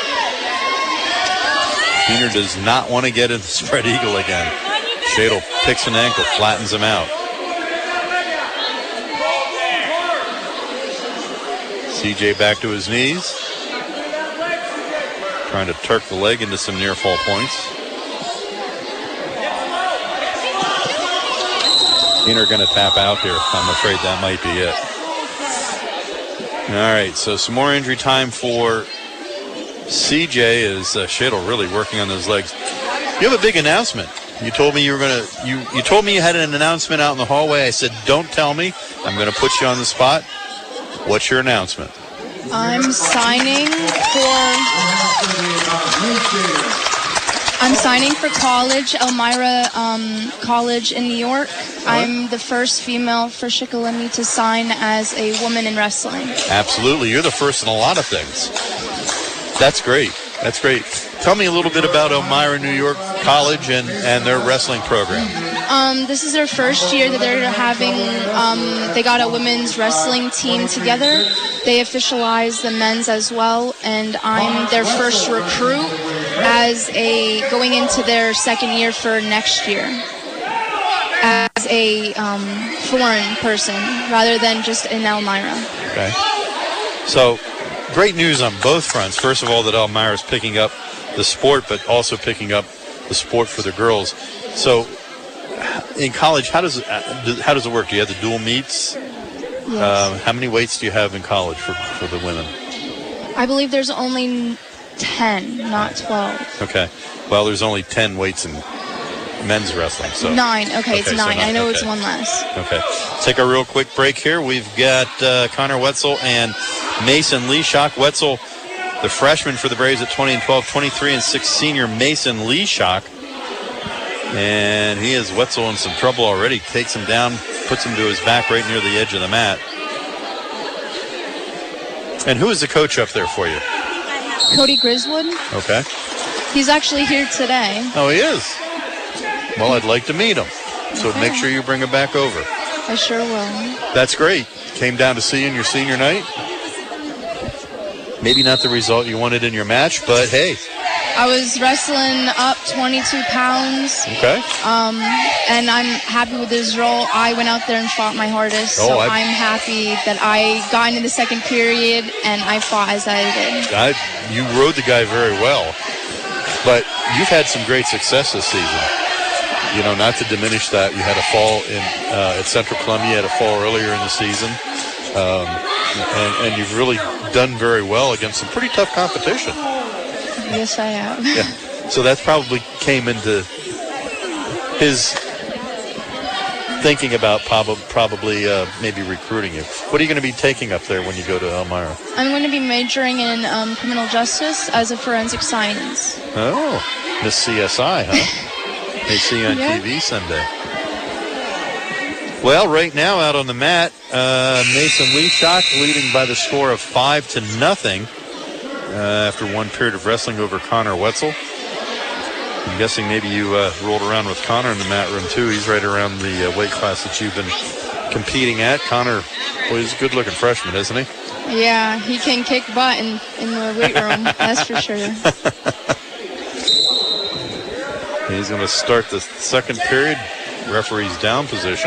Keener does not want to get in the spread eagle again. Shadle picks an ankle, flattens him out. C J back to his knees. Trying to turk the leg into some near fall points. Keener going to tap out here. I'm afraid that might be it. All right, so some more injury time for C J as uh, Shadle really working on those legs. You have a big announcement. You told me you were going to, you, you told me you had an announcement out in the hallway. I said, don't tell me. I'm going to put you on the spot. What's your announcement? I'm signing for I'm signing for college, Elmira um, College in New York. I'm the first female for Shikellamy to sign as a woman in wrestling. Absolutely. You're the first in a lot of things. That's great. That's great. Tell me a little bit about Elmira New York College and, and their wrestling program. Um, this is their first year that they're having, um, they got a women's wrestling team together. They officialized the men's as well, and I'm their first recruit as a, going into their second year for next year as a um, foreign person rather than just in Elmira. Okay. So, great news on both fronts. First of all, that Elmira is picking up the sport, but also picking up the sport for the girls. So, in college, how does it, how does it work? Do you have the dual meets? Yes. Uh, how many weights do you have in college for, for the women? I believe there's only ten, not twelve. Okay. Well, there's only ten weights in men's wrestling. So Nine. Okay, okay it's nine. So nine. I know okay. It's one less. Okay. Take a real quick break here. We've got uh, Connor Wetzel and Mason Leashock. Wetzel, the freshman for the Braves at twenty and twelve, twenty-three and six senior Mason Leashock. And he has Wetzel in some trouble already. Takes him down, puts him to his back right near the edge of the mat. And who is the coach up there for you? Cody Griswood. Okay. He's actually here today. Oh, he is? Well, I'd like to meet him. So okay. Make sure you bring him back over. I sure will. That's great. Came down to see you in your senior night? maybe not the result you wanted in your match, but hey. I was wrestling up twenty-two pounds. Okay. Um, and I'm happy with the result. I went out there and fought my hardest. Oh, so I, I'm happy that I got into the second period and I fought as I did. I, you rode the guy very well. But you've had some great success this season. You know, not to diminish that. You had a fall in uh, at Central Columbia. You had a fall earlier in the season. Um, and, and you've really done very well against some pretty tough competition. Yes, I have. Yeah. So that probably came into his thinking about prob- probably uh, maybe recruiting you. What are you going to be taking up there when you go to Elmira? I'm going to be majoring in um, criminal justice as a forensic science. Oh, Miss C S I, huh? May see you on Yeah. T V someday. Well, right now out on the mat, uh, Mason Leashock leading by the score of five to nothing uh, after one period of wrestling over Connor Wetzel. I'm guessing maybe you uh, rolled around with Connor in the mat room too. He's right around the uh, weight class that you've been competing at. Connor, boy, he's a good-looking freshman, isn't he? Yeah, he can kick butt in, in the weight room, that's for sure. He's going to start the second period. Referee's down position.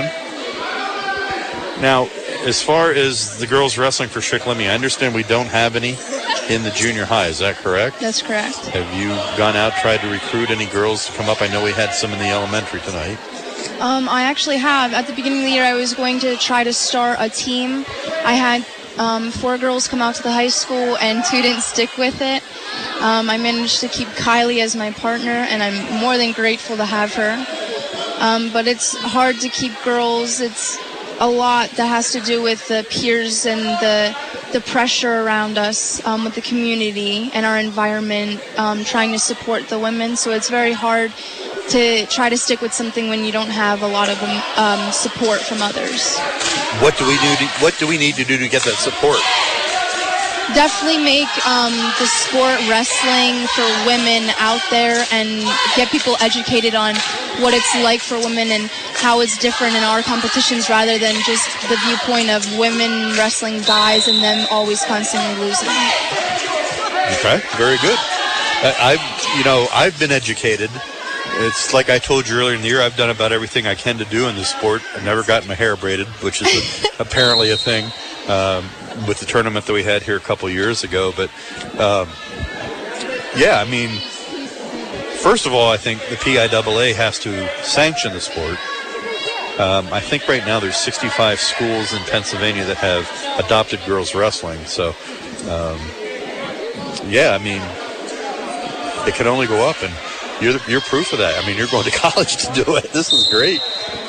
Now, as far as the girls wrestling for Shikellamy, I understand we don't have any in the junior high. Is that correct? That's correct. Have you gone out, tried to recruit any girls to come up? I know we had some in the elementary tonight. Um, I actually have. At the beginning of the year, I was going to try to start a team. I had um, four girls come out to the high school, and two didn't stick with it. Um, I managed to keep Kylie as my partner, and I'm more than grateful to have her. Um, but it's hard to keep girls. It's a lot that has to do with the peers and the the pressure around us um, with the community and our environment, um, trying to support the women. So it's very hard to try to stick with something when you don't have a lot of um, support from others. What do we do? To, what do we need to do to get that support? Definitely make um, the sport wrestling for women out there and get people educated on what it's like for women and how it's different in our competitions rather than just the viewpoint of women wrestling guys and them always constantly losing. Okay, very good. I, I've, you know, I've been educated. It's like I told you earlier in the year, I've done about everything I can to do in the sport. I've never gotten my hair braided, which is a, apparently a thing. Um, with the tournament that we had here a couple years ago. But, um, yeah, I mean, first of all, I think the P I A A has to sanction the sport. Um, I think right now there's sixty-five schools in Pennsylvania that have adopted girls wrestling. So, um, yeah, I mean, it can only go up, and you're, the, you're proof of that. I mean, you're going to college to do it. This is great.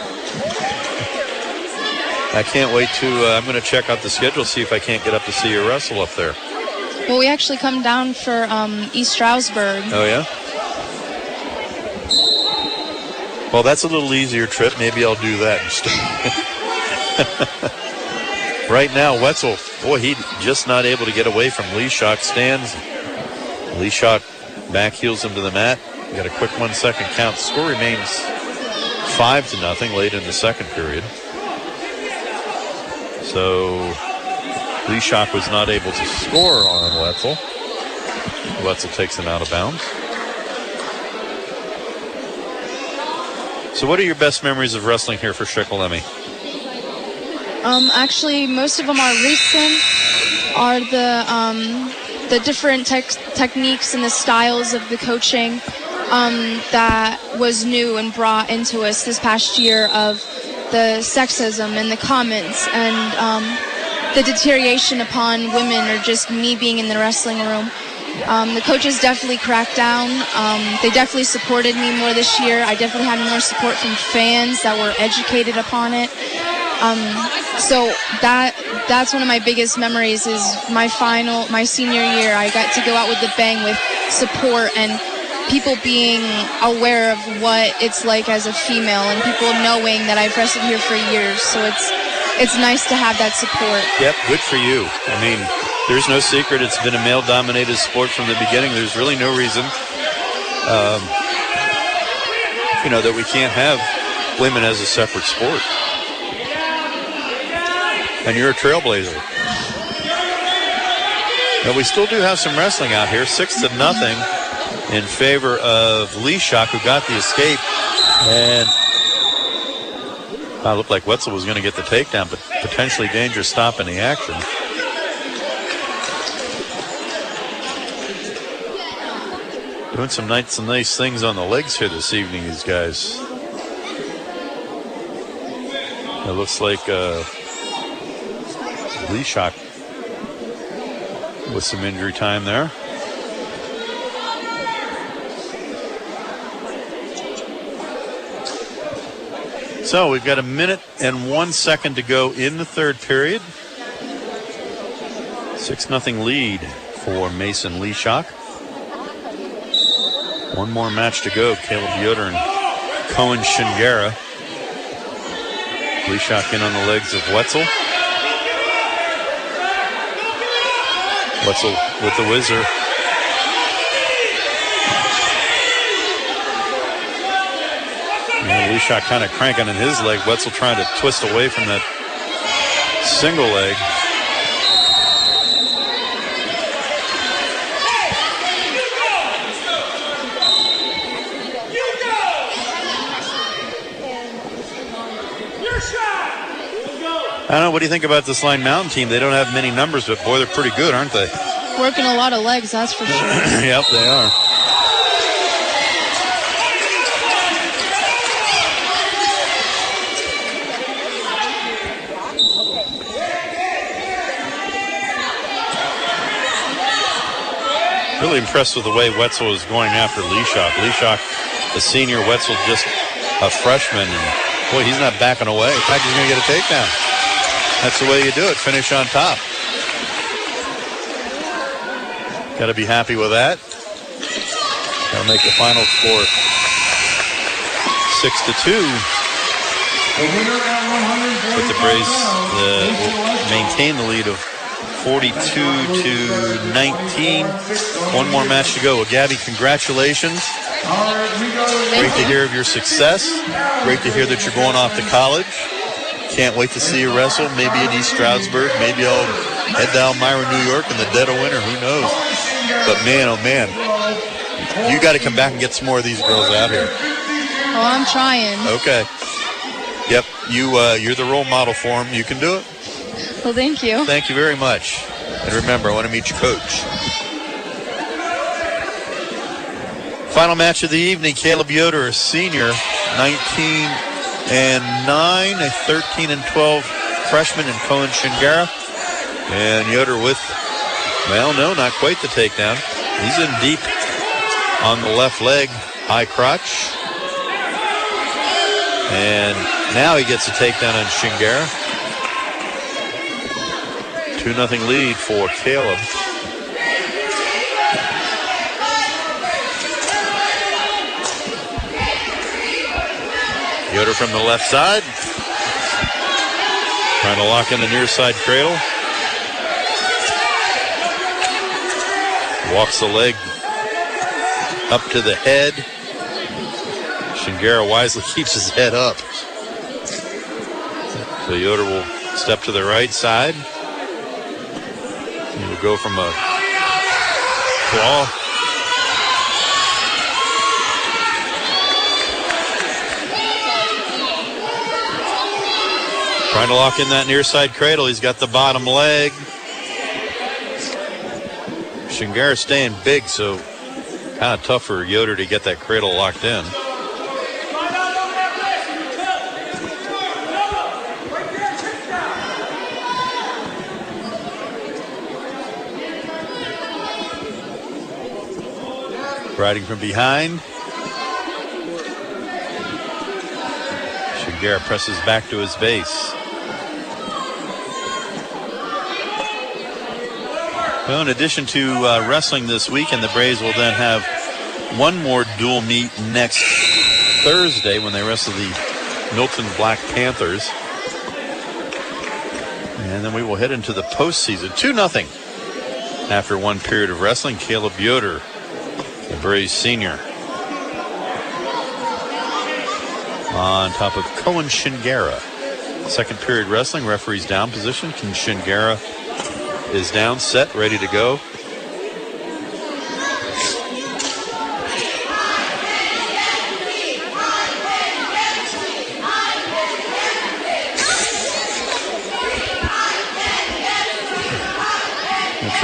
I can't wait to, uh, I'm going to check out the schedule, see if I can't get up to see you wrestle up there. Well, we actually come down for um, East Stroudsburg. Oh, yeah? Well, that's a little easier trip. Maybe I'll do that instead. Right now, Wetzel, boy, he just not able to get away from Leashock. Stands. Leashock back heels him to the mat. We got a quick one-second count. The score remains five to nothing late in the second period. So Leashock was not able to score on Wetzel. Wetzel takes him out of bounds. So what are your best memories of wrestling here for Shikellamy? Um, actually, most of them are recent, are the um, the different tech techniques and the styles of the coaching um, that was new and brought into us this past year of the sexism and the comments and um, the deterioration upon women or just me being in the wrestling room. Um, the coaches definitely cracked down. Um, they definitely supported me more this year. I definitely had more support from fans that were educated upon it. Um, so that that's one of my biggest memories is my final, my senior year. I got to go out with the bang with support and people being aware of what it's like as a female and people knowing that I've wrestled here for years. So it's it's nice to have that support. Yep, good for you. I mean, there's no secret. It's been a male-dominated sport from the beginning. There's really no reason, um, you know, that we can't have women as a separate sport. And you're a trailblazer. But we still do have some wrestling out here. Six to nothing in favor of Leashock, who got the escape. And it looked like Wetzel was going to get the takedown, but potentially dangerous stop in the action. Doing some nice, some nice things on the legs here this evening, these guys. It looks like uh, Leashock with some injury time there. So we've got a minute and one second to go in the third period. Six nothing lead for Mason Leashock. One more match to go. Caleb Yoder and Cohen Shingara. Leashock in on the legs of Wetzel. Wetzel with the whizzer. And Leashock kind of cranking in his leg. Wetzel trying to twist away from that single leg. I don't know, what do you think about this Line Mountain team? They don't have many numbers, but boy, they're pretty good, aren't they? Working a lot of legs, that's for sure. Yep, they are. Really impressed with the way Wetzel is going after Leashock. Leashock, the senior, Wetzel just a freshman, and boy, he's not backing away. In fact, he's going to get a takedown. That's the way you do it. Finish on top. Got to be happy with that. Got to make the final score six to two. But the Braves uh, will maintain the lead of forty-two to nineteen. One more match to go. Well, Gabby, congratulations. Great to hear of your success. Great to hear that you're going off to college. Can't wait to see you wrestle, maybe in East Stroudsburg. Maybe I'll head to Elmira, New York in the dead of winter. Who knows? But man, oh man, you got to come back and get some more of these girls out here. Oh, I'm trying. Okay. Yep, you, uh, you're the role model for them. You can do it. Well, thank you. Thank you very much. And remember, I want to meet your coach. Final match of the evening, Caleb Yoder, a senior, nineteen and nine, a thirteen and twelve freshman, and Cohen Shingara. And Yoder with, well, no, not quite the takedown. He's in deep on the left leg, high crotch. And now he gets a takedown on Shingara. two nothing lead for Caleb. Yoder from the left side. Trying to lock in the near side cradle. Walks the leg up to the head. Shingara wisely keeps his head up. So Yoder will step to the right side. He will go from a claw. Trying to lock in that near side cradle. He's got the bottom leg. Shingara staying big, so kind of tough for Yoder to get that cradle locked in. Riding from behind. Shingara presses back to his base. Well, in addition to uh, wrestling this weekend, the Braves will then have one more dual meet next Thursday when they wrestle the Milton Black Panthers. And then we will head into the postseason. two nothing after one period of wrestling. Caleb Yoder, the Braves senior, on top of Cohen Shingara. Second period wrestling, referee's down position. Shingara is down, set, ready to go.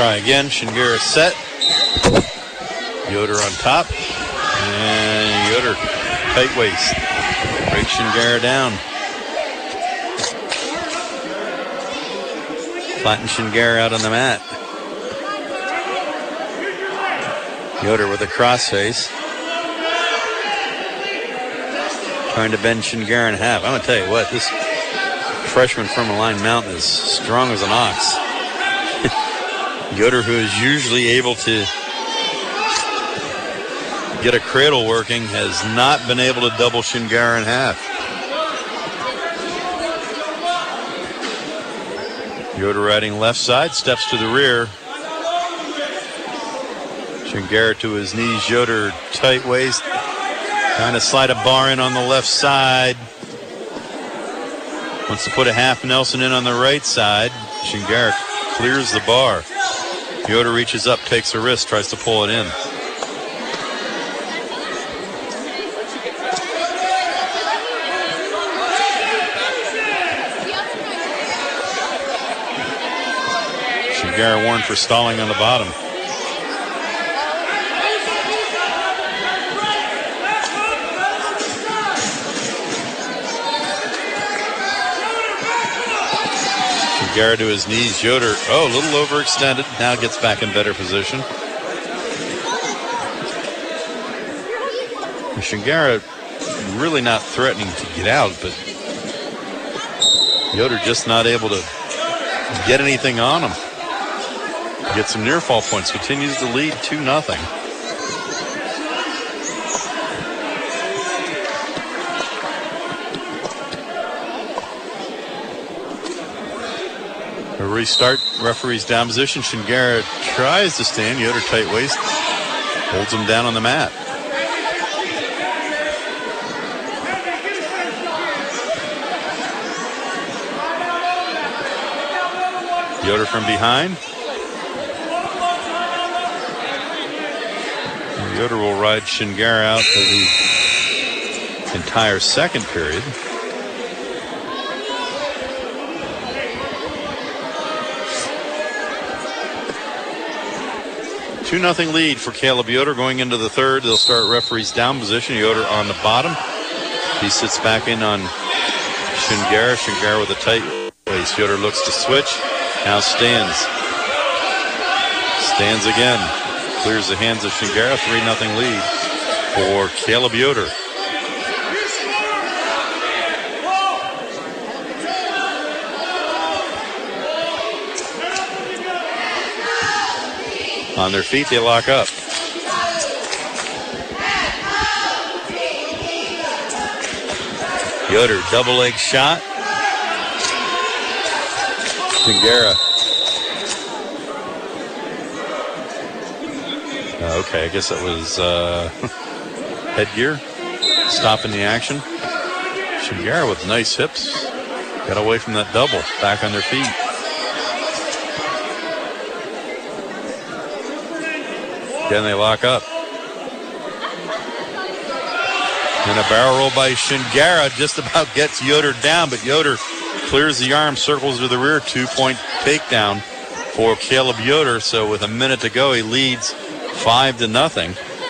try again. Shingara set. Yoder on top. And Yoder tight waist. Breaks Shingara down. Flatten Shingara out on the mat. Yoder with a crossface. Trying to bend Shingara in half. I'm going to tell you what, this freshman from Align Mountain is strong as an ox. Yoder, who is usually able to get a cradle working, has not been able to double Shingara in half. Yoder riding left side, steps to the rear. Shingara to his knees, Yoder tight waist. Trying to slide a bar in on the left side. Wants to put a half Nelson in on the right side. Shingara clears the bar. Yoder reaches up, takes a wrist, tries to pull it in. Shingara warned for stalling on the bottom. Shingara to his knees. Yoder, oh, a little overextended. Now gets back in better position. Shingara really not threatening to get out, but Yoder just not able to get anything on him. Get some near fall points. Continues to lead two nothing. A restart. Referee's down position. Shingara tries to stand. Yoder tight waist. Holds him down on the mat. Yoder from behind. Yoder will ride Shingara out for the entire second period. two nothing lead for Caleb Yoder going into the third. They'll start referee's down position. Yoder on the bottom. He sits back in on Shingara. Shingara with a tight waist. Yoder looks to switch. Now stands. Stands again. Clears the hands of Shingara. three nothing lead for Caleb Yoder. On their feet, they lock up. Yoder, double leg shot. Shingara. Okay, I guess that was uh, headgear. Stopping the action. Shingara with nice hips. Got away from that double. Back on their feet. Again, they lock up. And a barrel roll by Shingara just about gets Yoder down, but Yoder clears the arm, circles to the rear, two-point takedown for Caleb Yoder. So with a minute to go, he leads five to nothing.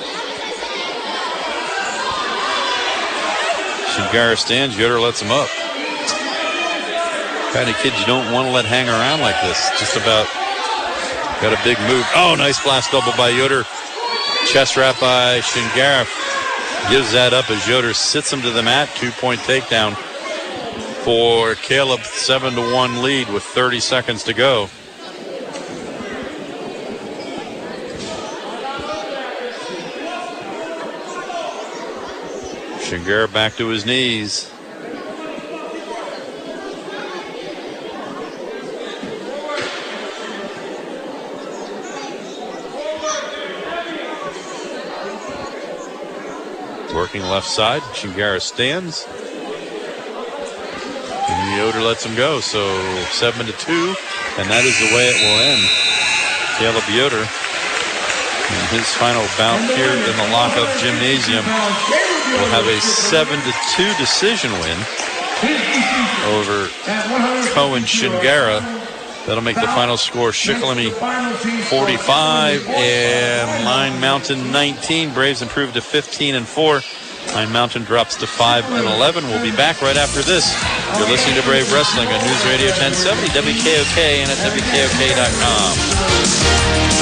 Shingara stands, Yoder lets him up. Kind of kid you don't want to let hang around like this. Just about got a big move. Oh, nice blast double by Yoder. Chest wrap by Shingara. Gives that up as Yoder sits him to the mat. Two-point takedown for Caleb. seven to one lead with thirty seconds to go. Shingara back to his knees. Working left side. Shingara stands. And Yoder lets him go. So seven to two. And that is the way it will end. Caleb Yoder in his final bout here in the lockup gymnasium will have a seven to two decision win over Cohen Shingara That'll make the final score Shikellamy forty-five and Line Mountain nineteen. Braves improved to fifteen and four. Line Mountain drops to five and eleven. We'll be back right after this. You're listening to Brave Wrestling on News Radio ten seventy W K O K and at W K O K dot com.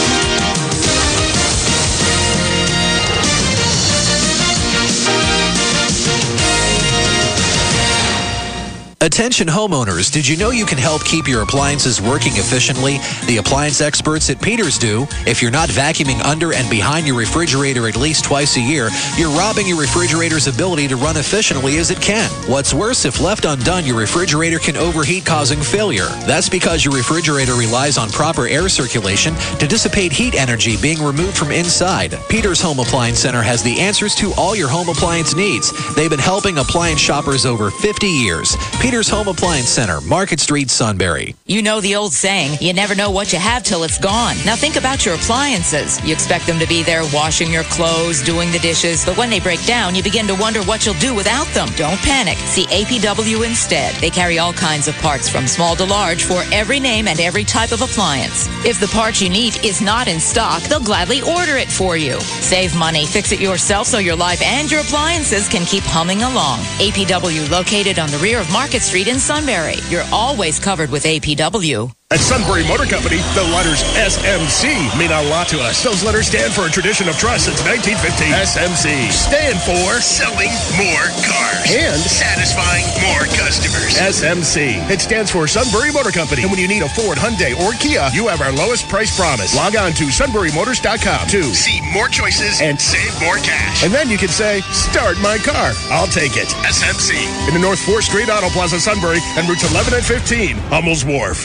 Attention homeowners, did you know you can help keep your appliances working efficiently? The appliance experts at Peters do. If you're not vacuuming under and behind your refrigerator at least twice a year, you're robbing your refrigerator's ability to run efficiently as it can. What's worse, if left undone, your refrigerator can overheat, causing failure. That's because your refrigerator relies on proper air circulation to dissipate heat energy being removed from inside. Peters Home Appliance Center has the answers to all your home appliance needs. They've been helping appliance shoppers over fifty years. Peters Home Appliance Center, Market Street, Sunbury. You know the old saying, you never know what you have till it's gone. Now think about your appliances. You expect them to be there washing your clothes, doing the dishes, but when they break down, you begin to wonder what you'll do without them. Don't panic. See A P W instead. They carry all kinds of parts from small to large for every name and every type of appliance. If the part you need is not in stock, they'll gladly order it for you. Save money, fix it yourself so your life and your appliances can keep humming along. A P W, located on the rear of Market Street in Sunbury. You're always covered with A P W. At Sunbury Motor Company, the letters S M C mean a lot to us. Those letters stand for a tradition of trust since nineteen fifteen. S M C stand for selling more cars and satisfying more customers. S M C. It stands for Sunbury Motor Company. And when you need a Ford, Hyundai, or Kia, you have our lowest price promise. Log on to sunbury motors dot com to see more choices and save more cash. And then you can say, start my car. I'll take it. S M C. In the North fourth Street Auto Plaza, Sunbury, and routes eleven and fifteen, Hummel's Wharf.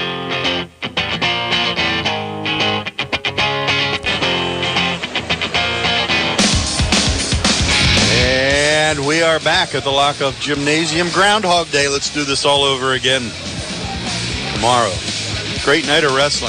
And we are back at the Lockup Gymnasium. Groundhog Day. Let's do this all over again tomorrow. Great night of wrestling.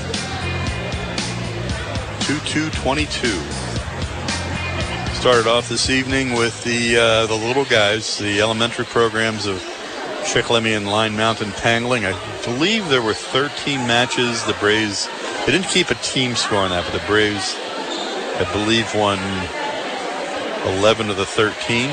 two two twenty-two. Started off this evening with the uh, the little guys, the elementary programs of Shikellamy and Line Mountain Pangling. I believe there were thirteen matches. The Braves, they didn't keep a team score on that, but the Braves, I believe, won eleven of the thirteen.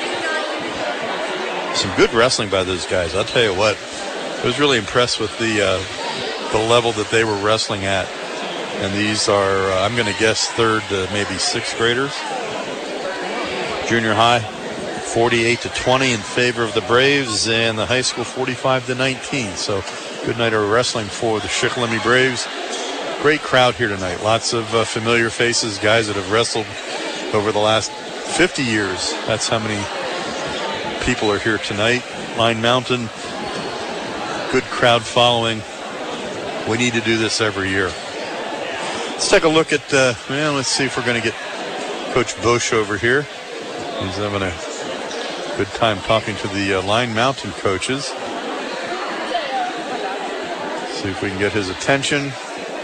Some good wrestling by those guys. I'll tell you what, I was really impressed with the uh, the level that they were wrestling at. And these are, uh, I'm going to guess, third to maybe sixth graders. Junior high, forty-eight to twenty in favor of the Braves, and the high school forty-five to nineteen. So good night of wrestling for the Shikellamy Braves. Great crowd here tonight. Lots of uh, familiar faces, guys that have wrestled over the last fifty years. That's how many people are here tonight. Line Mountain, good crowd following. We need to do this every year. Let's take a look at, uh, well, let's see if we're going to get Coach Bush over here. He's having a good time talking to the uh, Line Mountain coaches. See if we can get his attention.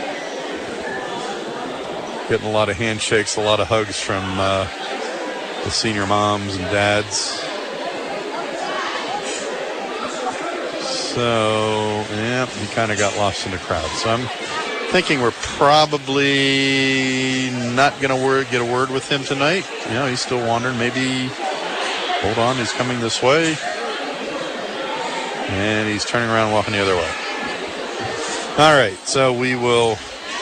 Getting a lot of handshakes, a lot of hugs from uh, the senior moms and dads. So, yeah, he kind of got lost in the crowd. So I'm thinking we're probably not going to get a word with him tonight. You know, he's still wandering. Maybe, hold on, he's coming this way. And he's turning around and walking the other way. All right, so we will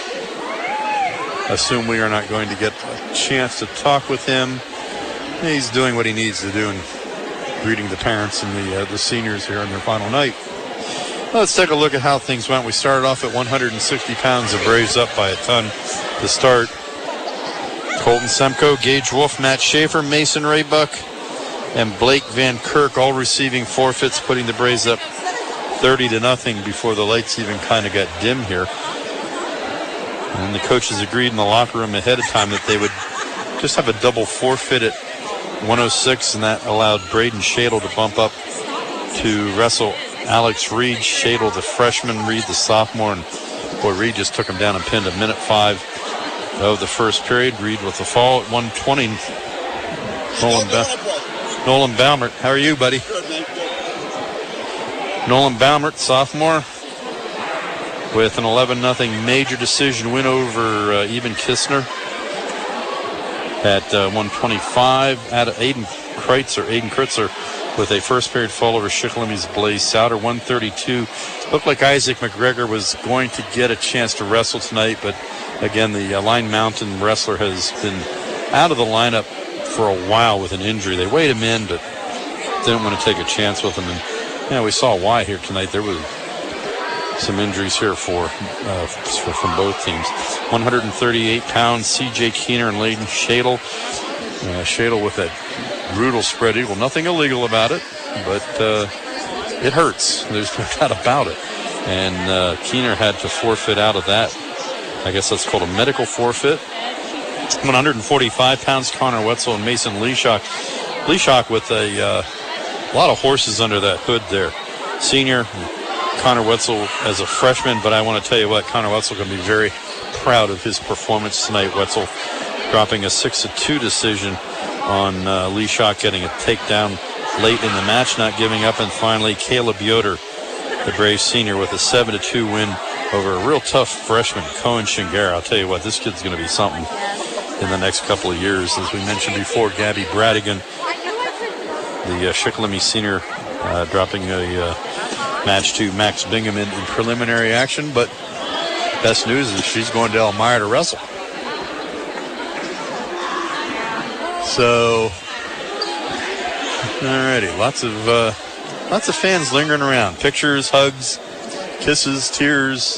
assume we are not going to get a chance to talk with him. He's doing what he needs to do and greeting the parents and the, uh, the seniors here on their final night. Let's take a look at how things went. We started off at one hundred sixty pounds. The Braves up by a ton to start. Colton Semko, Gage Wolf, Matt Schaefer, Mason Raybuck, and Blake Van Kirk all receiving forfeits, putting the Braves up thirty to nothing before the lights even kind of got dim here. And the coaches agreed in the locker room ahead of time that they would just have a double forfeit at one oh six, and that allowed Braden Shadle to bump up to wrestle Alex Reed. Shadle, the freshman, Reed, the sophomore, and boy, Reed just took him down and pinned him. Minute five of the first period. Reed with the fall at one twenty. Nolan, ba- Nolan Baumert, how are you, buddy? Nolan Baumert, sophomore, with an eleven nothing major decision win over uh, Eben Kistner at uh, one twenty-five. At Aiden Kreitzer, Aiden Kreitzer with a first period fall over Shikellamy Blaze Souter, one thirty-two. Looked like Isaac McGregor was going to get a chance to wrestle tonight, but again, the uh, Line Mountain wrestler has been out of the lineup for a while with an injury. They weighed him in, but didn't want to take a chance with him. And yeah, we saw why here tonight. There was some injuries here for, uh, for from both teams. one thirty-eight pounds, C J Keener and Layden Shadle. Uh, Shadle with that brutal spread eagle. Nothing illegal about it, but uh, it hurts. There's no doubt about it. And uh, Keener had to forfeit out of that. I guess that's called a medical forfeit. one forty-five pounds, Connor Wetzel and Mason Leashock. Leashock with a uh, lot of horses under that hood there. Senior, Connor Wetzel as a freshman, but I want to tell you what, Connor Wetzel going to be very proud of his performance tonight. Wetzel dropping a six to two decision on uh, Leashock, getting a takedown late in the match, not giving up, and finally Caleb Yoder, the Brave senior, with a seven to two win over a real tough freshman, Cohen Shingara. I'll tell you what, this kid's going to be something in the next couple of years. As we mentioned before, Gabby Bradigan, the uh, Shikellamy senior, uh, dropping a uh, match to Max Bingham in, in preliminary action, but best news is she's going to Elmira to wrestle. So, alrighty, lots of uh, lots of fans lingering around. Pictures, hugs, kisses, tears,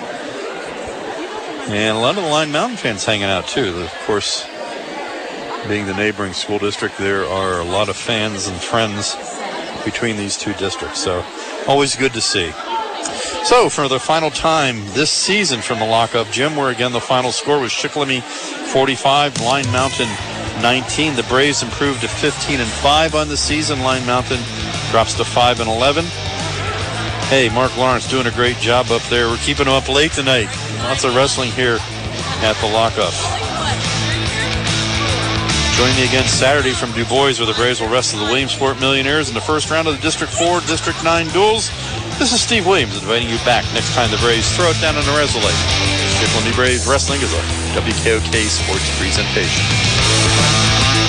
and a lot of the Line Mountain fans hanging out too. Of course, being the neighboring school district, there are a lot of fans and friends between these two districts. So, always good to see. So, for the final time this season from the lockup, Jim, where again the final score was Shikellamy forty-five, Line Mountain nineteen. The Braves improved to fifteen and five on the season. Line Mountain drops to five and eleven. Hey, Mark Lawrence doing a great job up there. We're keeping him up late tonight. Lots of wrestling here at the lockup. Join me again Saturday from Du Bois, where the Braves will wrestle the Williamsport Millionaires in the first round of the District four, District nine duels. This is Steve Williams inviting you back next time the Braves throw it down on the Resolute. Shikellamy Braves Wrestling is a W K O K sports presentation.